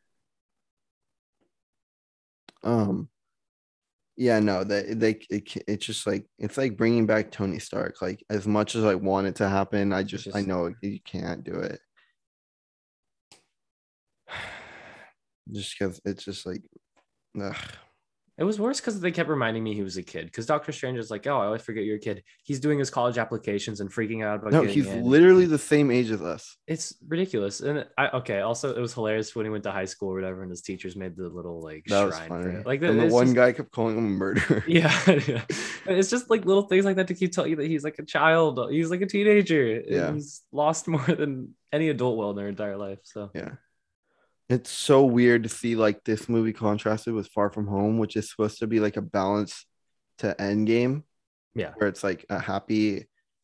Um. Yeah. No. They they it, ca- it's just like it's like bringing back Tony Stark. Like as much as I want it to happen, I just, I just- know you can't do it. Just because it's just like, ugh. it was worse because they kept reminding me he was a kid. Because Doctor Strange is like, oh, I always forget you're a kid. He's doing his college applications and freaking out about No, getting he's in. literally the same age as us. It's ridiculous. And I okay. Also, it was hilarious when he went to high school or whatever, and his teachers made the little like That was shrine for funny. it. Like and the it's one just- guy kept calling him a murderer. Yeah, yeah. And it's just like little things like that to keep telling you that he's like a child. He's like a teenager. and Yeah. He's lost more than any adult will in their entire life. So Yeah. It's so weird to see like this movie contrasted with Far From Home, which is supposed to be like a balance to Endgame, yeah. where it's like a happy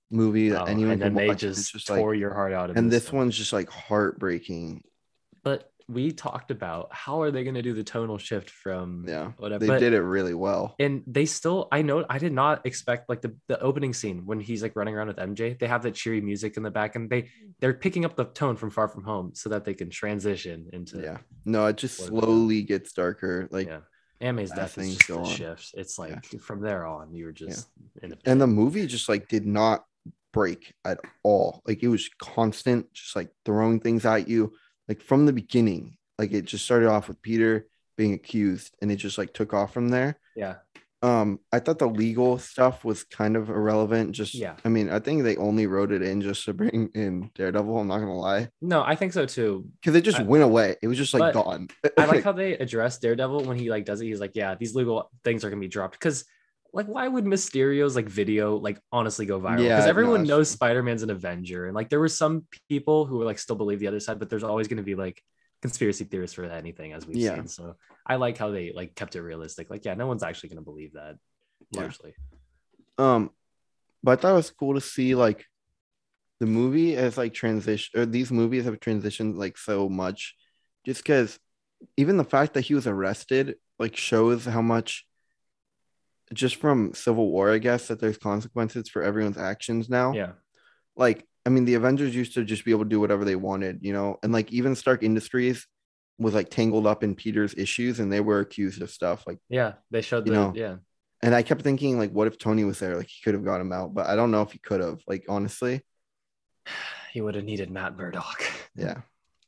movie that Oh, anyone and can then they watch. It's just, just tore like, your heart out. In and this this one. one's just like heartbreaking. But we talked about how are they going to do the tonal shift from Yeah, whatever. they but, did it really well. And they still, I know, I did not expect like the, the opening scene when he's like running around with M J. They have that cheery music in the back, and they they're picking up the tone from Far From Home so that they can transition into. Yeah, no, it just what- slowly gets darker. Like, yeah, Ame's as death is things just go the on. shifts. It's like from there on, you were just in a pit. and the movie just like did not break at all. Like, it was constant, just like throwing things at you. Like, from the beginning, like it just started off with Peter being accused, and it just like took off from there. Yeah. Um, I thought the legal stuff was kind of irrelevant. Just, Yeah. I mean, I think they only wrote it in just to bring in Daredevil. I'm not gonna lie, No, I think so too. because it just I- went away. It was just like but gone. I like how they address Daredevil when he like does it. He's like, yeah, these legal things are gonna be dropped because. Like, why would Mysterio's like video like honestly go viral? Yeah, Because no, everyone that's knows true. Spider-Man's an Avenger, and like there were some people who were like still believe the other side, but there's always going to be like conspiracy theorists for anything, as we've Yeah. seen. So I like how they like kept it realistic. Like, yeah, no one's actually going to believe that Yeah. largely. Um, but I thought it was cool to see like the movie as like transition, or these movies have transitioned like so much, just because even the fact that he was arrested like shows how much, just from Civil War, I guess, that there's consequences for everyone's actions now. Yeah, Like, I mean, the Avengers used to just be able to do whatever they wanted, you know, and like even Stark Industries was like tangled up in Peter's issues, and they were accused of stuff like, yeah, they showed you the know, yeah. and I kept thinking like, what if Tony was there? Like, he could have got him out, but I don't know if he could have. Like, honestly, He would have needed Matt Murdock. yeah.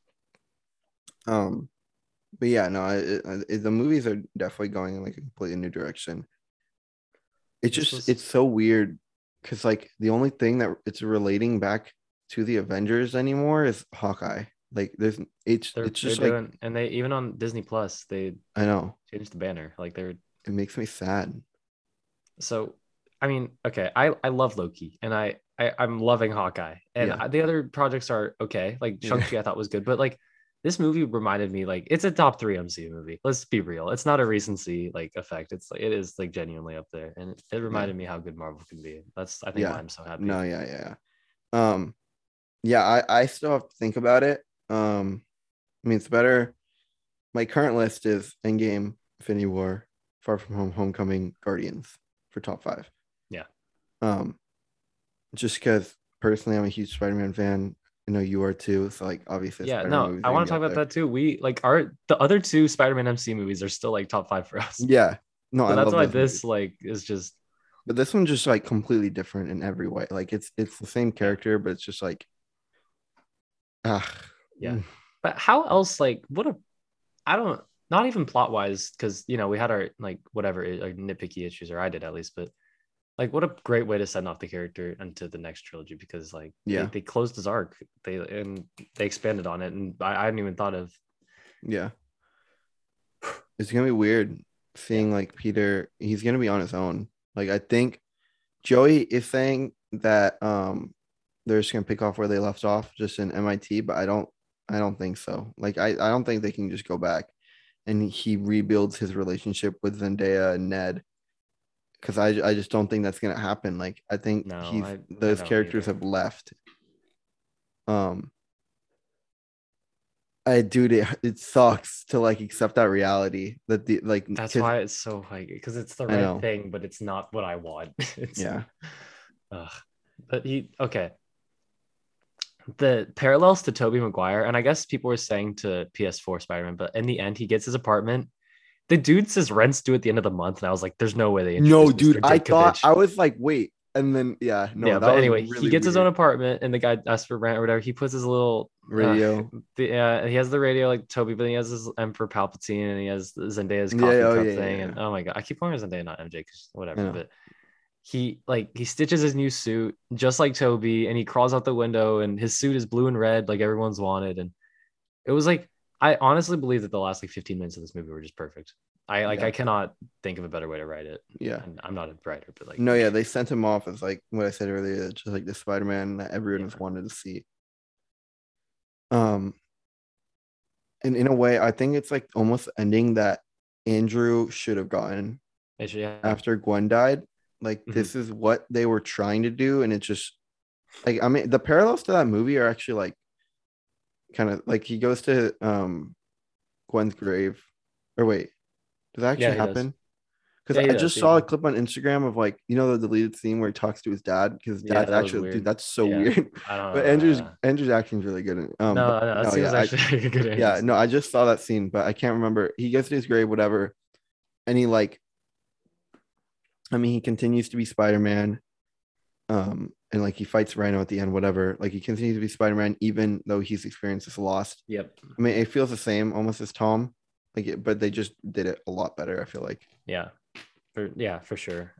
Um, but yeah, no, it, it, the movies are definitely going in like a completely new direction. It's This just was- it's so weird because like the only thing that it's relating back to the Avengers anymore is Hawkeye. Like, there's it's They're, it's they're just like, doing, and they even on Disney Plus they I know, changed the banner. Like they're it makes me sad. so. I mean, okay, I I love Loki, and I, I I'm loving Hawkeye, and Yeah. the other projects are okay. Like Yeah. Shang-Chi, I thought was good, but like this movie reminded me like it's a top three M C U movie. Let's be real. It's not a recency like effect. It's like it is like genuinely up there, and it, it reminded me how good Marvel can be. That's I think Yeah. why I'm so happy. No, yeah, yeah, yeah. Um, yeah, I I still have to think about it. Um, I mean, it's better. My current list is Endgame, Infinity War, Far From Home, Homecoming, Guardians for top five. Yeah. Um, just because personally I'm a huge Spider-Man fan. I know you are too. So like, obviously, Yeah, Spider-Man no, movies I are want to gonna talk be about up that too. We like our the other two Spider-Man M C U movies are still like top five for us. there. Yeah, no, So I that's love why those this movies. like is just But this one's just like completely different in every way. Like, it's it's the same character, but it's just like, ah, yeah. mm, But how else like what a I don't not even plot wise because you know we had our like whatever like, nitpicky issues or I did at least, but like what a great way to send off the character into the next trilogy because like Yeah. they, they closed his arc they and they expanded on it and I, I hadn't even thought of yeah. It's gonna be weird seeing like Peter. He's gonna be on his own. Like, I think Joey is saying that um they're just gonna pick off where they left off, just in M I T, but I don't I don't think so. Like, I, I don't think they can just go back and he rebuilds his relationship with Zendaya and Ned. Because I, I just don't think that's gonna happen. Like, I think No, he's I- I those don't characters either. have left. Um I dude, it, it sucks to like accept that reality that the like that's 'cause- why it's so like because it's the I know. right thing but it's not what I want. It's yeah. ugh. But he okay the parallels to Tobey Maguire, and I guess people were saying to P S four Spider-Man, but in the end, he gets his apartment. The dude says rent's due at the end of the month, and I was like, "There's no way they." No, introduced dude, Mister I thought Ditkovich. I was like, wait, and then yeah, no, yeah, that but was anyway, really he gets his weird. own apartment, and the guy asks for rent or whatever. He puts his little uh, Radio. the, uh, he has the radio like Toby, but he has his Emperor Palpatine, and he has Zendaya's Yeah, coffee oh, cup yeah, thing, yeah, and yeah. oh my god, I keep calling her Zendaya, not M J, because I whatever. know. But he like he stitches his new suit just like Toby, and he crawls out the window, and his suit is blue and red like everyone's wanted, and it was like I honestly believe that the last like fifteen minutes of this movie were just perfect. I like Yeah. I cannot think of a better way to write it. Yeah. And I'm not a writer, but like No, yeah, they sent him off as like what I said earlier, just like the Spider-Man that everyone Yeah. has wanted to see. Um, and in a way, I think it's like almost the ending that Andrew should have gotten it should- yeah. after Gwen died. Like, Mhm. this is what they were trying to do, and it just like I mean the parallels to that movie are actually like kind of like he goes to um Gwen's grave. Or wait, did that Yeah, actually he does. happen? Because Yeah, he I does. just He saw a does. clip on Instagram of like, you know, the deleted scene where he talks to his dad because Yeah, dad's that was actually, dude, weird. that's so Yeah, weird. I don't But know. Andrew's Uh, Andrew's acting is really good. In, um, but no, no, that no, scene was yeah, I actually a good Andrew yeah, no, scene. I just saw that scene, but I can't remember. He gets to his grave, whatever, and he like, I mean, he continues to be Spider-Man. Um, and like he fights Rhino at the end, whatever. Like he continues to be Spider-Man, even though he's experienced this loss. Yep. I mean, it feels the same almost as Tom, like, it, but they just did it a lot better. I feel like. Yeah. For yeah, for sure.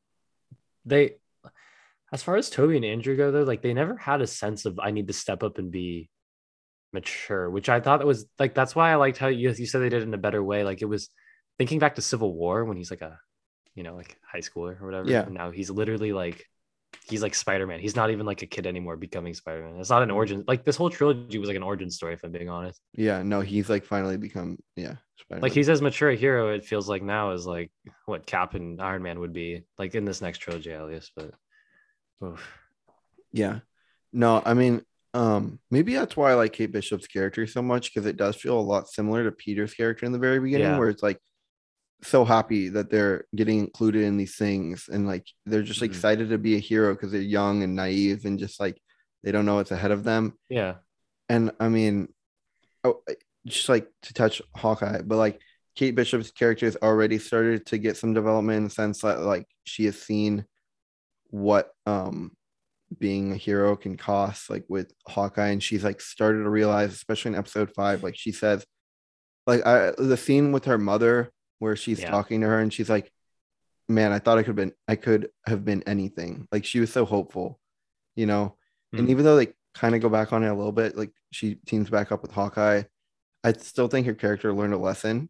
They, as far as Toby and Andrew go, though, like they never had a sense of I need to step up and be mature, which I thought was like that's why I liked how you you said they did it in a better way. Like it was thinking back to Civil War when he's like a, you know, like high schooler or whatever, Yeah. and now he's literally like he's like Spider-Man. He's not even like a kid anymore becoming Spider-Man. It's not an origin. Like this whole trilogy was like an origin story, if I'm being honest. Yeah. No, he's like finally become yeah Like Spider-Man. he's as mature a hero, it feels like now as like what Cap and Iron Man would be, like in this next trilogy at least. But oof. Yeah. No, I mean, um, maybe that's why I like Kate Bishop's character so much because it does feel a lot similar to Peter's character in the very beginning, Yeah. where it's like so happy that they're getting included in these things and like they're just Mhm. excited to be a hero because they're young and naive and just like they don't know what's ahead of them. Yeah. And I mean, oh, just like to touch Hawkeye, but like Kate Bishop's character has already started to get some development in the sense that like she has seen what um being a hero can cost, like with Hawkeye, and she's like started to realize, especially in episode five, like she says, like I the scene with her mother where she's Yeah. talking to her and she's like, man, I thought I could have been I could have been anything. Like she was so hopeful, you know. And Mm. even though they kind of go back on it a little bit, like she teams back up with Hawkeye, I still think her character learned a lesson.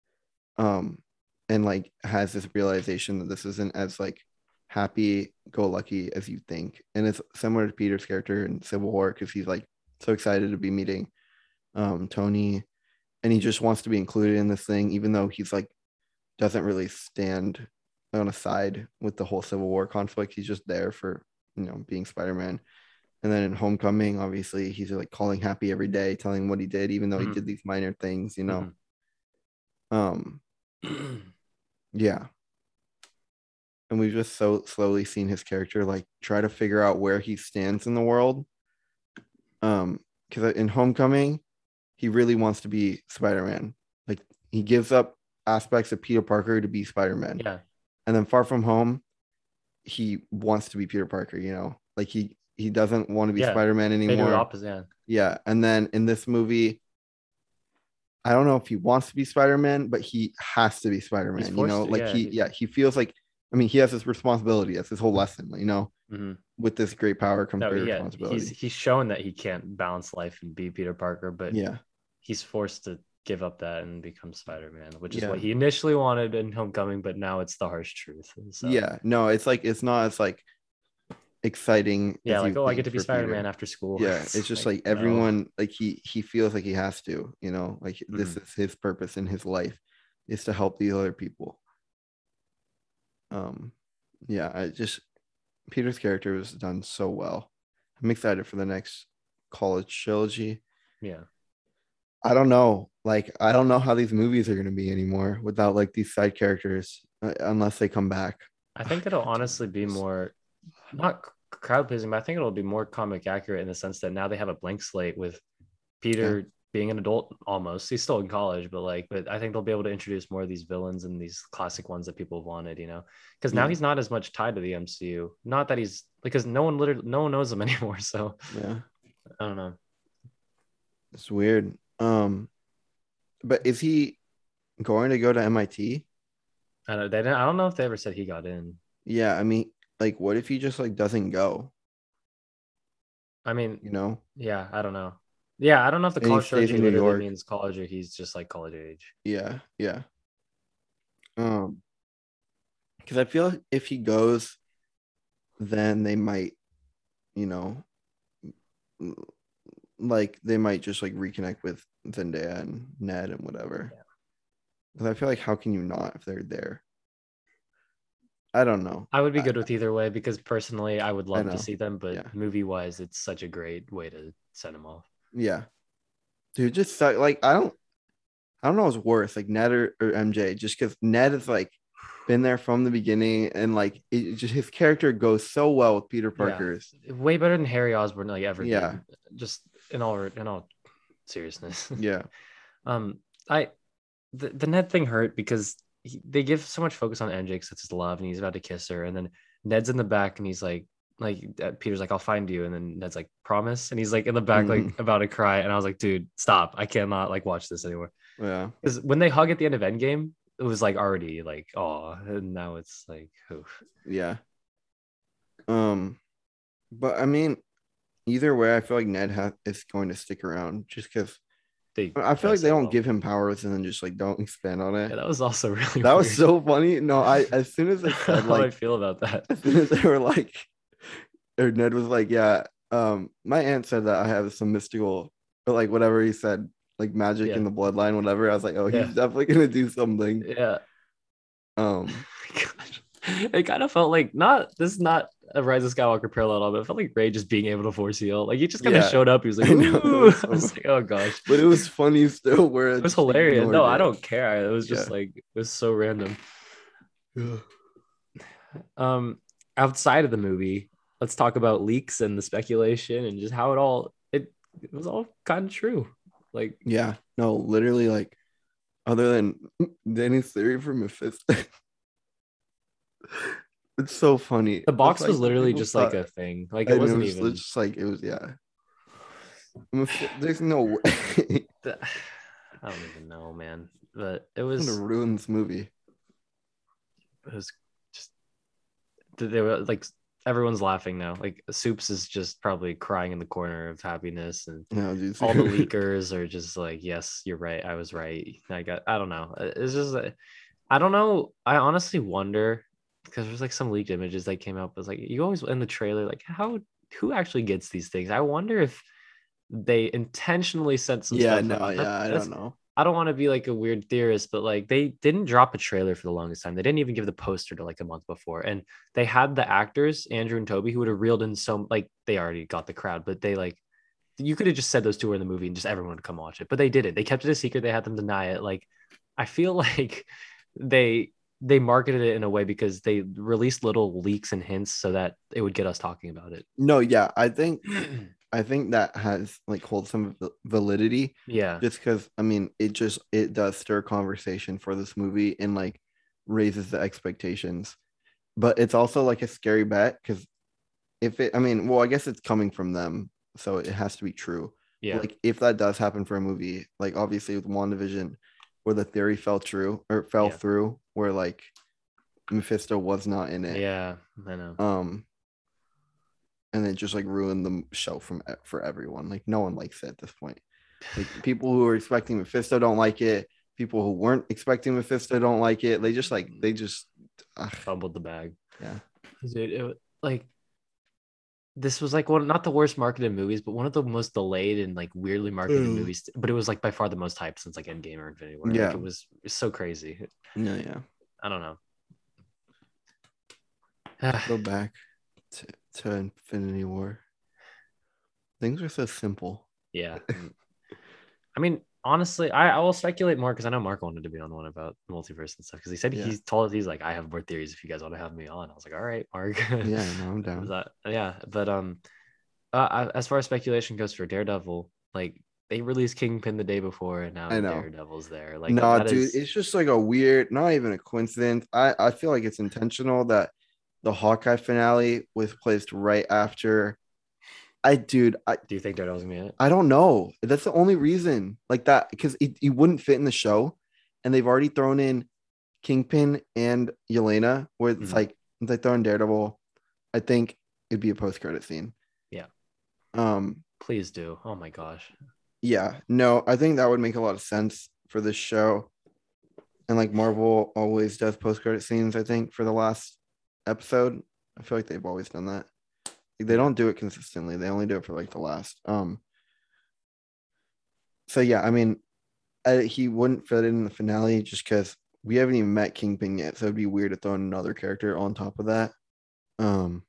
Um, and like has this realization that this isn't as like happy go lucky as you think. And it's similar to Peter's character in Civil War because he's like so excited to be meeting um Tony and he just wants to be included in this thing, even though he's like doesn't really stand on a side with the whole Civil War conflict. He's just there for you know being Spider-Man. And then in Homecoming, obviously, he's like calling Happy every day, telling what he did, even though he Mhm. did these minor things, you know. Mhm. Um, yeah. And we've just so slowly seen his character like try to figure out where he stands in the world. Um, because in Homecoming, he really wants to be Spider-Man. Like he gives up aspects of Peter Parker to be Spider-Man. Yeah. And then Far From Home, he wants to be Peter Parker, you know, like he he doesn't want to be Yeah. Spider-Man They do the anymore. opposite. Yeah. Yeah. And then in this movie, I don't know if he wants to be Spider-Man, but he has to be He's Spider-Man, you forced know, to. like Yeah. he He's. yeah, he feels like I mean, he has this responsibility. That's his whole lesson, you know. Mhm. With this great power comes No, great yeah, he's responsibility. he's shown that he can't balance life and be Peter Parker, but Yeah. he's forced to give up that and become Spider-Man, which is Yeah. what he initially wanted in Homecoming, but now it's the harsh truth. So Yeah. No, it's like it's not as like exciting yeah, as like you oh, I get think to be for Spider-Man Peter. after school. Yeah, It's it's just like like no. everyone like he he feels like he has to, you know, like this Mhm. is his purpose in his life is to help these other people. Um yeah, I just Peter's character was done so well. I'm excited for the next college trilogy. Yeah. I don't know. Like, I don't know how these movies are going to be anymore without like these side characters, uh, unless they come back. I Oh, think it'll God, dude. honestly be more not c- crowd pleasing, but I think it'll be more comic accurate in the sense that now they have a blank slate with Yeah. Peter being an adult almost. He's still in college, but like, but I think they'll be able to introduce more of these villains and these classic ones that people have wanted, you know, because now Yeah. he's not as much tied to the M C U. Not that he's because no one literally, no one knows him anymore. So Yeah. I don't know. It's weird. Um, but is he going to go to M I T? I don't, they didn't, I don't know if they ever said he got in. Yeah. I mean, like, what if he just like doesn't go, I mean, you know, yeah, I don't know. Yeah, I don't know if the and he college stays trilogy in New literally York? means college or he's just like college age. Yeah. Yeah. Um, because I feel like if he goes, then they might, you know, like they might just like reconnect with Zendaya and Ned and whatever. Yeah. Because I feel like how can you not if they're there? I don't know. I would be I, good with either way because personally, I would I love to know. see them, Yeah. but movie wise, it's such a great way to send them off. Yeah. Dude, just suck- like I don't I don't know what's worse, like Ned or, or M J, just because Ned has like been there from the beginning and like it just his character goes so well with Peter Yeah, Parker's. way better than Harry Osborn like ever Yeah. did. Just in all in all seriousness. Yeah. um, I the, the Ned thing hurt because he, they give so much focus on M J because it's his love and he's about to kiss her, and then Ned's in the back and he's like, like uh, Peter's like, I'll find you, and then Ned's like, promise, and he's like in the back like Mhm. about to cry, and I was like, dude, stop, I cannot like watch this anymore. Yeah. Because when they hug at the end of Endgame, it was like already like, oh, and now it's like, oof. Yeah. Um, but I mean, either way, I feel like Ned ha- is going to stick around just because They I feel like best they they don't will. give him powers and then just like don't expand on it. Yeah, that was also really That was weird. so funny. No, I as soon as they How said do I like feel about that? as soon as they were like or Ned was like, yeah, um, my aunt said that I have some mystical or like whatever he said, like magic Yeah. in the bloodline, whatever. I was like, oh, Yeah. he's definitely gonna do something. Yeah. Um, Gosh. It kind of felt like not this is not a Rise of Skywalker parallel at all, but it felt like Ray just being able to force heal. Like he just kind of Yeah. showed up. He was like, I know, it ooh. was I was so- like, oh gosh. but it was funny still where It was hilarious. No, I don't care. It was just Yeah. like it was so random. Yeah. Um, outside of the movie, let's talk about leaks and the speculation and just how it all it, it was all kind of true. Like Yeah, no, literally, like, other than Danny's theory for Mephisto, it's so funny. the box It's was like literally people just like thought- a thing. Like and it wasn't was even. just like it was. Yeah, Meph- there's no way the- I don't even know, man. But it it's was gonna ruin this movie. it was just they were like everyone's laughing now. Like Soups is just probably crying in the corner of happiness, and No, dude. all the leakers are just like, yes, you're right, I was right. I got I don't know. It's just I don't know. I honestly wonder because there's like some leaked images that came out, but it's like you always in the trailer, like how who actually gets these things? I wonder if they intentionally sent some Yeah, stuff no, out. That- yeah, I that's- don't know. I don't want to be like a weird theorist, but like they didn't drop a trailer for the longest time. They didn't even give the poster to like a month before. And they had the actors, Andrew and Toby, who would have reeled in so like they already got the crowd, but they like you could have just said those two were in the movie and just everyone would come watch it. But they didn't. They kept it a secret. They had them deny it. Like I feel like they they marketed it in a way because they released little leaks and hints so that it would get us talking about it. No, yeah, I think I think that has like holds some val- validity. Yeah. Just because I mean, it just it does stir conversation for this movie and like raises the expectations. But it's also like a scary bet because if it, I mean, well, I guess it's coming from them, so it has to be true. Yeah. Like if that does happen for a movie, like obviously with WandaVision, where the theory fell true or fell Yeah. through, where like Mephisto was not in it. Yeah, I know. Um, and it just like ruined the show from for everyone. Like no one likes it at this point. Like people who are expecting Mephisto don't like it. People who weren't expecting Mephisto don't like it. They just like they just ugh. Fumbled the bag. Yeah. Dude, it, wa- like this was like one not the worst marketed movies, but one of the most delayed and like weirdly marketed Mm. movies. But it was like by far the most hyped since like Endgame or Infinity War. Yeah. Like, it was it's so crazy. Yeah, yeah. I don't know. Go back to, to Infinity War. Things are so simple. Yeah. Mm. I mean, honestly, I, I will speculate more because I know Mark wanted to be on one about multiverse and stuff because he said Yeah. he's told us he's like, I have more theories if you guys want to have me on. I was like, all right, Mark. Yeah, no, I'm Was down. that yeah, but um, uh, I- as far as speculation goes for Daredevil, like they released Kingpin the day before, and now I know. Daredevil's there. Like, no, that dude, is- it's just like a weird, not even a coincidence. I, I feel like it's intentional that the Hawkeye finale was placed right after. I, dude, I, do you think Daredevil's gonna be in it? I don't know. That's the only reason, like that, because it, it wouldn't fit in the show, and they've already thrown in Kingpin and Yelena, where it's Mhm. like if they throw in Daredevil, I think it'd be a post credit scene. Yeah. Um. Please do. Oh my gosh. Yeah. No, I think that would make a lot of sense for this show, and like Marvel always does post credit scenes. I think for the last episode, I feel like they've always done that. Like, they don't do it consistently. They only do it for like the last. Um. So yeah, I mean, I, he wouldn't fit in the finale just because we haven't even met Kingpin yet, so it'd be weird to throw in another character on top of that. Um,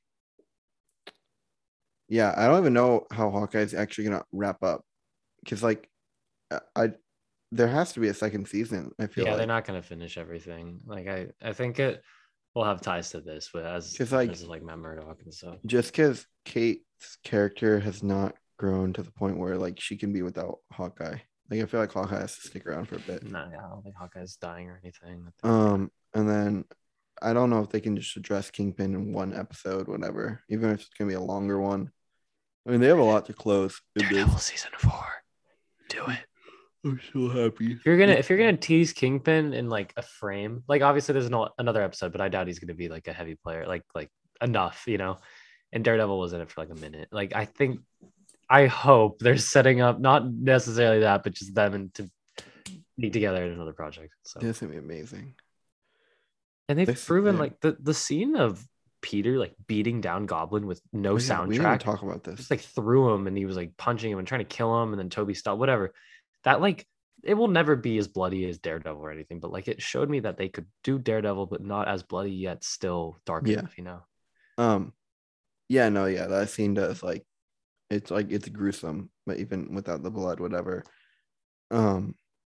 yeah, I don't even know how Hawkeye's actually gonna wrap up because, like, I, I there has to be a second season. I feel Yeah, like they're not gonna finish everything. Like I, I think it will have ties to this, but as because, like, as like Matt Murdock and stuff. just because Kate's character has not grown to the point where like she can be without Hawkeye. Like, I feel like Hawkeye has to stick around for a bit. No, yeah, I don't think Hawkeye's dying or anything. I think, Um, and then I don't know if they can just address Kingpin in one episode, whatever, even if it's gonna be a longer one. I mean, they have a lot to close in Daredevil this. season four. Do it. I'm so happy. If you're gonna if you're gonna tease Kingpin in like a frame, like obviously there's no another episode, but I doubt he's gonna be like a heavy player, like like enough, you know. And Daredevil was in it for like a minute. Like I think, I hope they're setting up not necessarily that, but just them and to be together in another project. So That's gonna be amazing. and they've This- proven yeah. like the the scene of Peter like beating down Goblin with no Oh, yeah, we didn't soundtrack. talk about this. Just like threw him and he was like punching him and trying to kill him, and then Toby stopped. Whatever. That like it will never be as bloody as Daredevil or anything, but like it showed me that they could do Daredevil, but not as bloody yet still dark Yeah. enough, you know. Um, yeah, no, yeah, that scene does like it's like it's gruesome, but even without the blood, whatever. Um,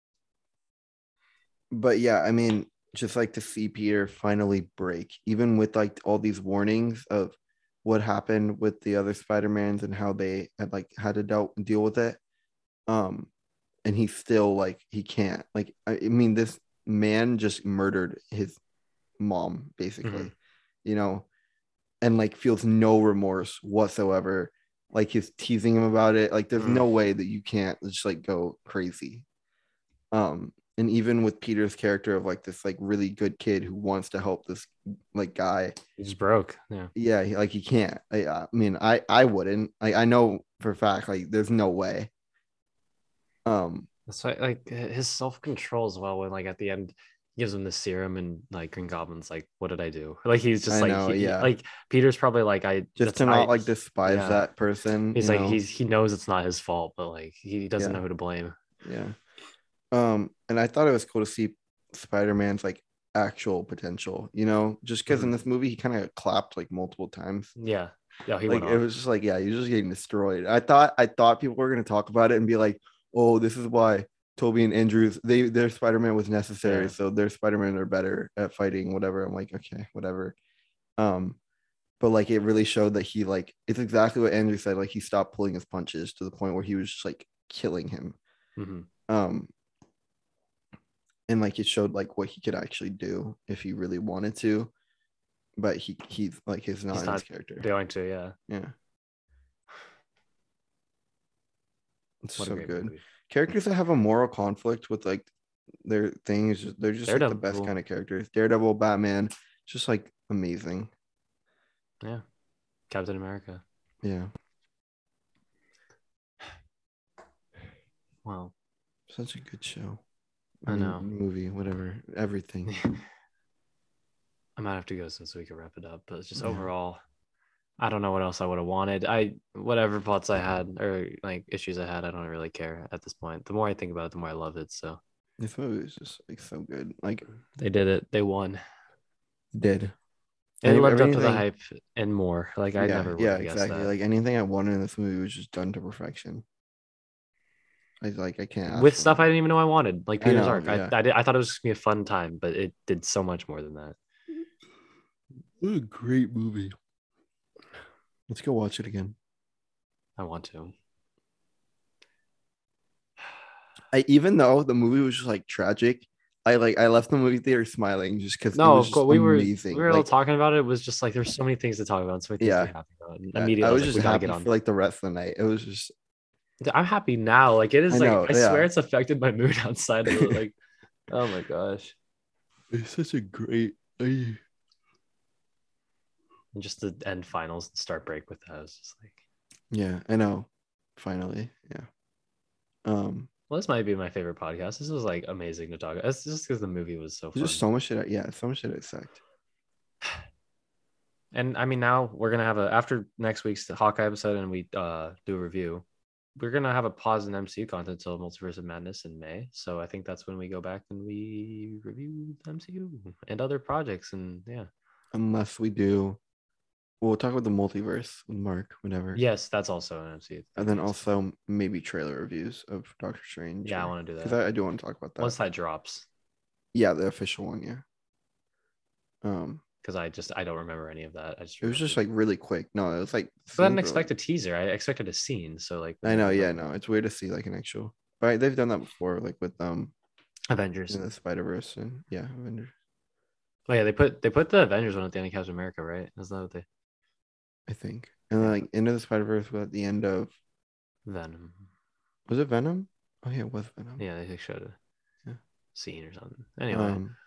but yeah, I mean, just like to see Peter finally break, even with like all these warnings of what happened with the other Spider-Mans and how they had like had to deal deal with it. Um, and he still like he can't. Like, I, I mean, this man just murdered his mom, basically, Mhm. you know, and like feels no remorse whatsoever. Like he's teasing him about it. Like, there's Mm. no way that you can't just like go crazy. Um, and even with Peter's character of like this like really good kid who wants to help this like guy, He just broke. Yeah. yeah, he, like he can't. I, I mean, I I wouldn't. I I know for a fact like there's no way. Um, That's why like his self-control as well when like at the end he gives him the serum and like Green Goblin's like, what did I do? Like he's just I like know, he- he- yeah. like Peter's probably like I just that's- to not I- like despise yeah. that person. He's you like know? he's he knows it's not his fault, but like he doesn't Yeah. know who to blame. Yeah. Um, and I thought it was cool to see Spider-Man's like actual potential, you know, just because in Mhm. this movie he kind of clapped like multiple times. Yeah. Yeah, he Like went it off. was just like, yeah, you're just getting destroyed. I thought I thought people were gonna talk about it and be like, oh, this is why Toby and Andrews, they their Spider-Man was necessary, Yeah. so their Spider-Man are better at fighting, whatever. I'm like, okay, whatever. Um, but like it really showed that he like it's exactly what Andrew said, like he stopped pulling his punches to the point where he was just like killing him. Mhm. Um, and like it showed like what he could actually do if he really wanted to, but he he's like he's not He's in not his character. going to, yeah. Yeah, it's What a so great good. movie. Characters that have a moral conflict with like their things, they're just like the best Daredevil. kind of characters. Daredevil, Batman, just like amazing. Yeah. Captain America. Yeah, Wow. such a good show. I mean, know. movie, whatever, everything. I might have to go since we can wrap it up, but it's just Yeah. overall, I don't know what else I would have wanted. I whatever plots I had or like issues I had, I don't really care at this point. The more I think about it, the more I love it. So This movie is just like so good. Like they did it. They won. did. And it Any- lived up to the anything- hype and more. Like I yeah, never would yeah, have guessed exactly. that. Like anything I wanted in this movie was just done to perfection. I like I can't ask With for stuff I more. didn't even know I wanted, like I Peter's know, arc. yeah. I, I, did, I thought it was just gonna be a fun time, but it did so much more than that. What a great movie. Let's go watch it again. I want to. I even though the movie was just like tragic, I like I left the movie theater smiling just because it No, was of course just we were amazing. we were all like, talking about it. It was just like there's so many things to talk about, and so many things Yeah. to be happy about. And I- immediately, I was like, just we gotta happy get on. for like the rest of the night. It was just I'm happy now. Like it is I like know, I swear yeah. it's affected my mood outside of it. Like, oh my gosh. it's such a great. I- And just the end finals and start break with that. I was just like, Yeah, I know. Finally, yeah. Um, well, this might be my favorite podcast. This was like amazing to talk about. It's just because the movie was so fun. there's just so much shit. Yeah, so much shit I sucked. And I mean, now we're gonna have a after next week's Hawkeye episode, and we uh do a review. we're gonna have a pause in M C U content until Multiverse of Madness in May. So I think that's when we go back and we review the M C U and other projects. And yeah, Unless we do, we'll talk about the multiverse with Mark whenever. yes, that's also an M C U. And then also maybe trailer reviews of Doctor Strange. Yeah, I want to do because that I, I do want to talk about that. once that drops. Yeah, the official one. Yeah. Um, because I just I don't remember any of that. I just it was just remembered- like really quick. No, it was like. But I didn't scenes were, expect a teaser. I expected a scene. So like I know, yeah, no, it's weird to see like an actual. But they've done that before, like with um Avengers. in the Spider Verse and yeah, Avengers. Oh yeah, they put they put the Avengers one at the end of Captain America, right? Is that what they I think, and then like Into the Spider Verse was at the end of. Venom? Was it Venom? Oh yeah, it was Venom. Yeah, they showed a Yeah. scene or something. Anyway, Um,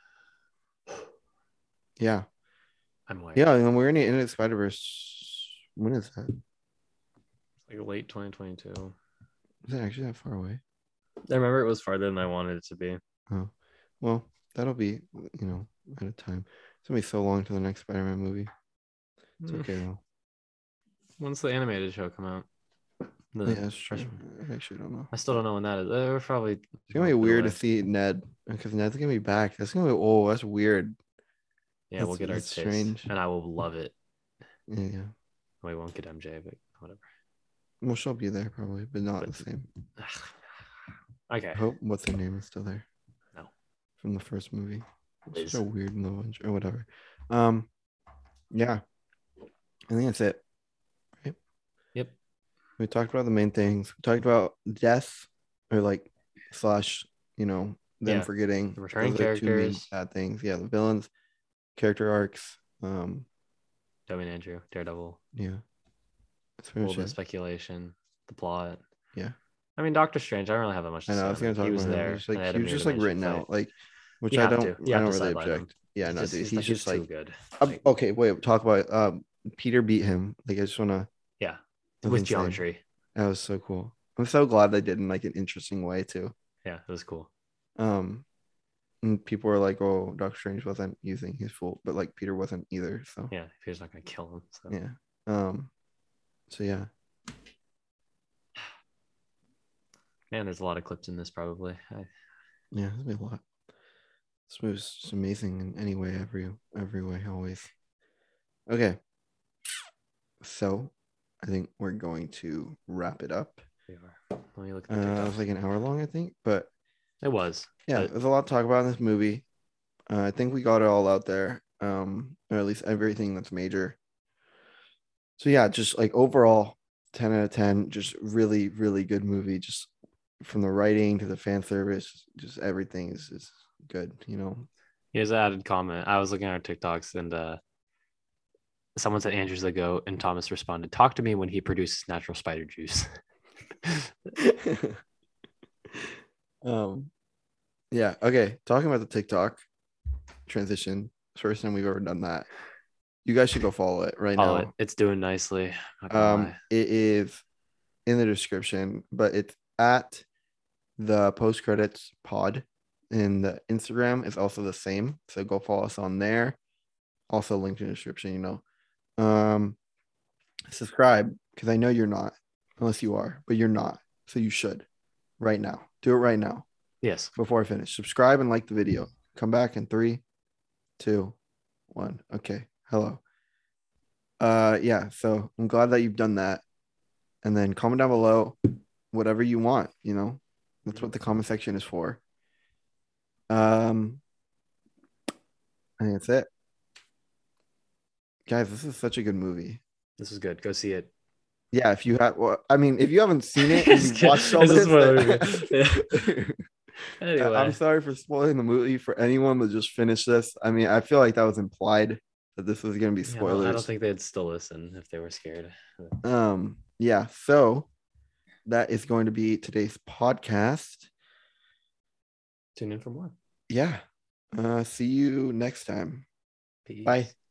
yeah, I'm wired. yeah, and then we're in Into the Spider Verse. When is that? Like late twenty twenty-two. Is that actually that far away? I remember it was farther than I wanted it to be. Oh, well, that'll be you know at a time. It's gonna be so long to the next Spider-Man movie. It's Mm. okay though. When's the animated show come out? The Yeah, that's true. freshman- I actually don't know. I still don't know when that is. Uh, We're probably. It's gonna be weird to see Ned because Ned's gonna be back. That's gonna be oh, that's weird. Yeah, we'll That's- get our that's taste, strange. and I will love it. Yeah, yeah. We won't get M J, but whatever. Well, she'll be there probably, but not But- the same. Okay. I hope what's her name is still there. No. From the first movie. It's Liz. so weird in the one or whatever. Um, yeah. I think that's it. Right. Yep. We talked about the main things. We talked about death, or like slash, you know, them Yeah. forgetting The returning Those are the two main characters. bad things. Yeah, the villains, character arcs. Um, Toby and Andrew, Daredevil. yeah. That's A pretty little much bit of it. speculation, the plot. Yeah. I mean, Doctor Strange. I don't really have that much to I know. say. I was on gonna him. talk he about was him. there. He's like and I had he a was just mirror like dimension written fight. out, like which You I have don't. to. You I have don't to really sideline him. object. Yeah, no, Just- dude. he's, He's like, just too like good. Um, Like, okay, wait. Talk about um. Peter beat him. Like I just wanna. yeah, That's with insane. geometry. That was so cool. I'm so glad they did in like an interesting way too. Yeah, it was cool. Um, and people were like, "Oh, Doctor Strange wasn't using his full," but like Peter wasn't either. So Yeah, Peter's not gonna kill him. So. yeah. Um, so yeah. Man, there's a lot of clips in this probably. I, Yeah, there's been a lot. This movie's just amazing in any way, every every way, always. Okay. So I think we're going to wrap it up. we are. Let me look at Uh, the it TikTok. was like an hour long, I think, but It was. yeah, But- there's a lot to talk about in this movie. Uh, I think we got it all out there, um, or at least everything that's major. So yeah, just like overall, ten out of ten, just really, really good movie. Just from the writing to the fan service, just everything is is good. You know, Here's an added comment. I was looking at our TikToks and uh, someone said Andrew's the goat, and Thomas responded, "Talk to me when he produces natural spider juice." um, yeah. Okay, talking about the TikTok transition. First time we've ever done that. You guys should go follow it right Follow now. it. It's doing nicely. Not gonna Um, lie. it is in the description, but it's at the post credits pod, and the Instagram is also the same. So go follow us on there. Also linked in the description. You know, um, subscribe because I know you're not, unless you are, but you're not. So you should right now. Do it right now Yes. before I finish. Subscribe and like the video. Come back in three, two, one. Okay. Hello. Uh yeah, so I'm glad that you've done that. And then comment down below whatever you want, you know. That's what the comment section is for. Um I think that's it. Guys, this is such a good movie. This is good. Go see it. Yeah, if you have well, I mean, if you haven't seen it and It's you've good. watched all It's a this, spoiler then- review. Anyway, I'm sorry for spoiling the movie for anyone that just finished this. I mean, I feel like that was implied that this was going to be yeah, I don't- spoilers. I don't think they'd still listen if they were scared. Um, yeah, so that is going to be today's podcast. Tune in for more. Yeah. Uh, see you next time. Peace. Bye.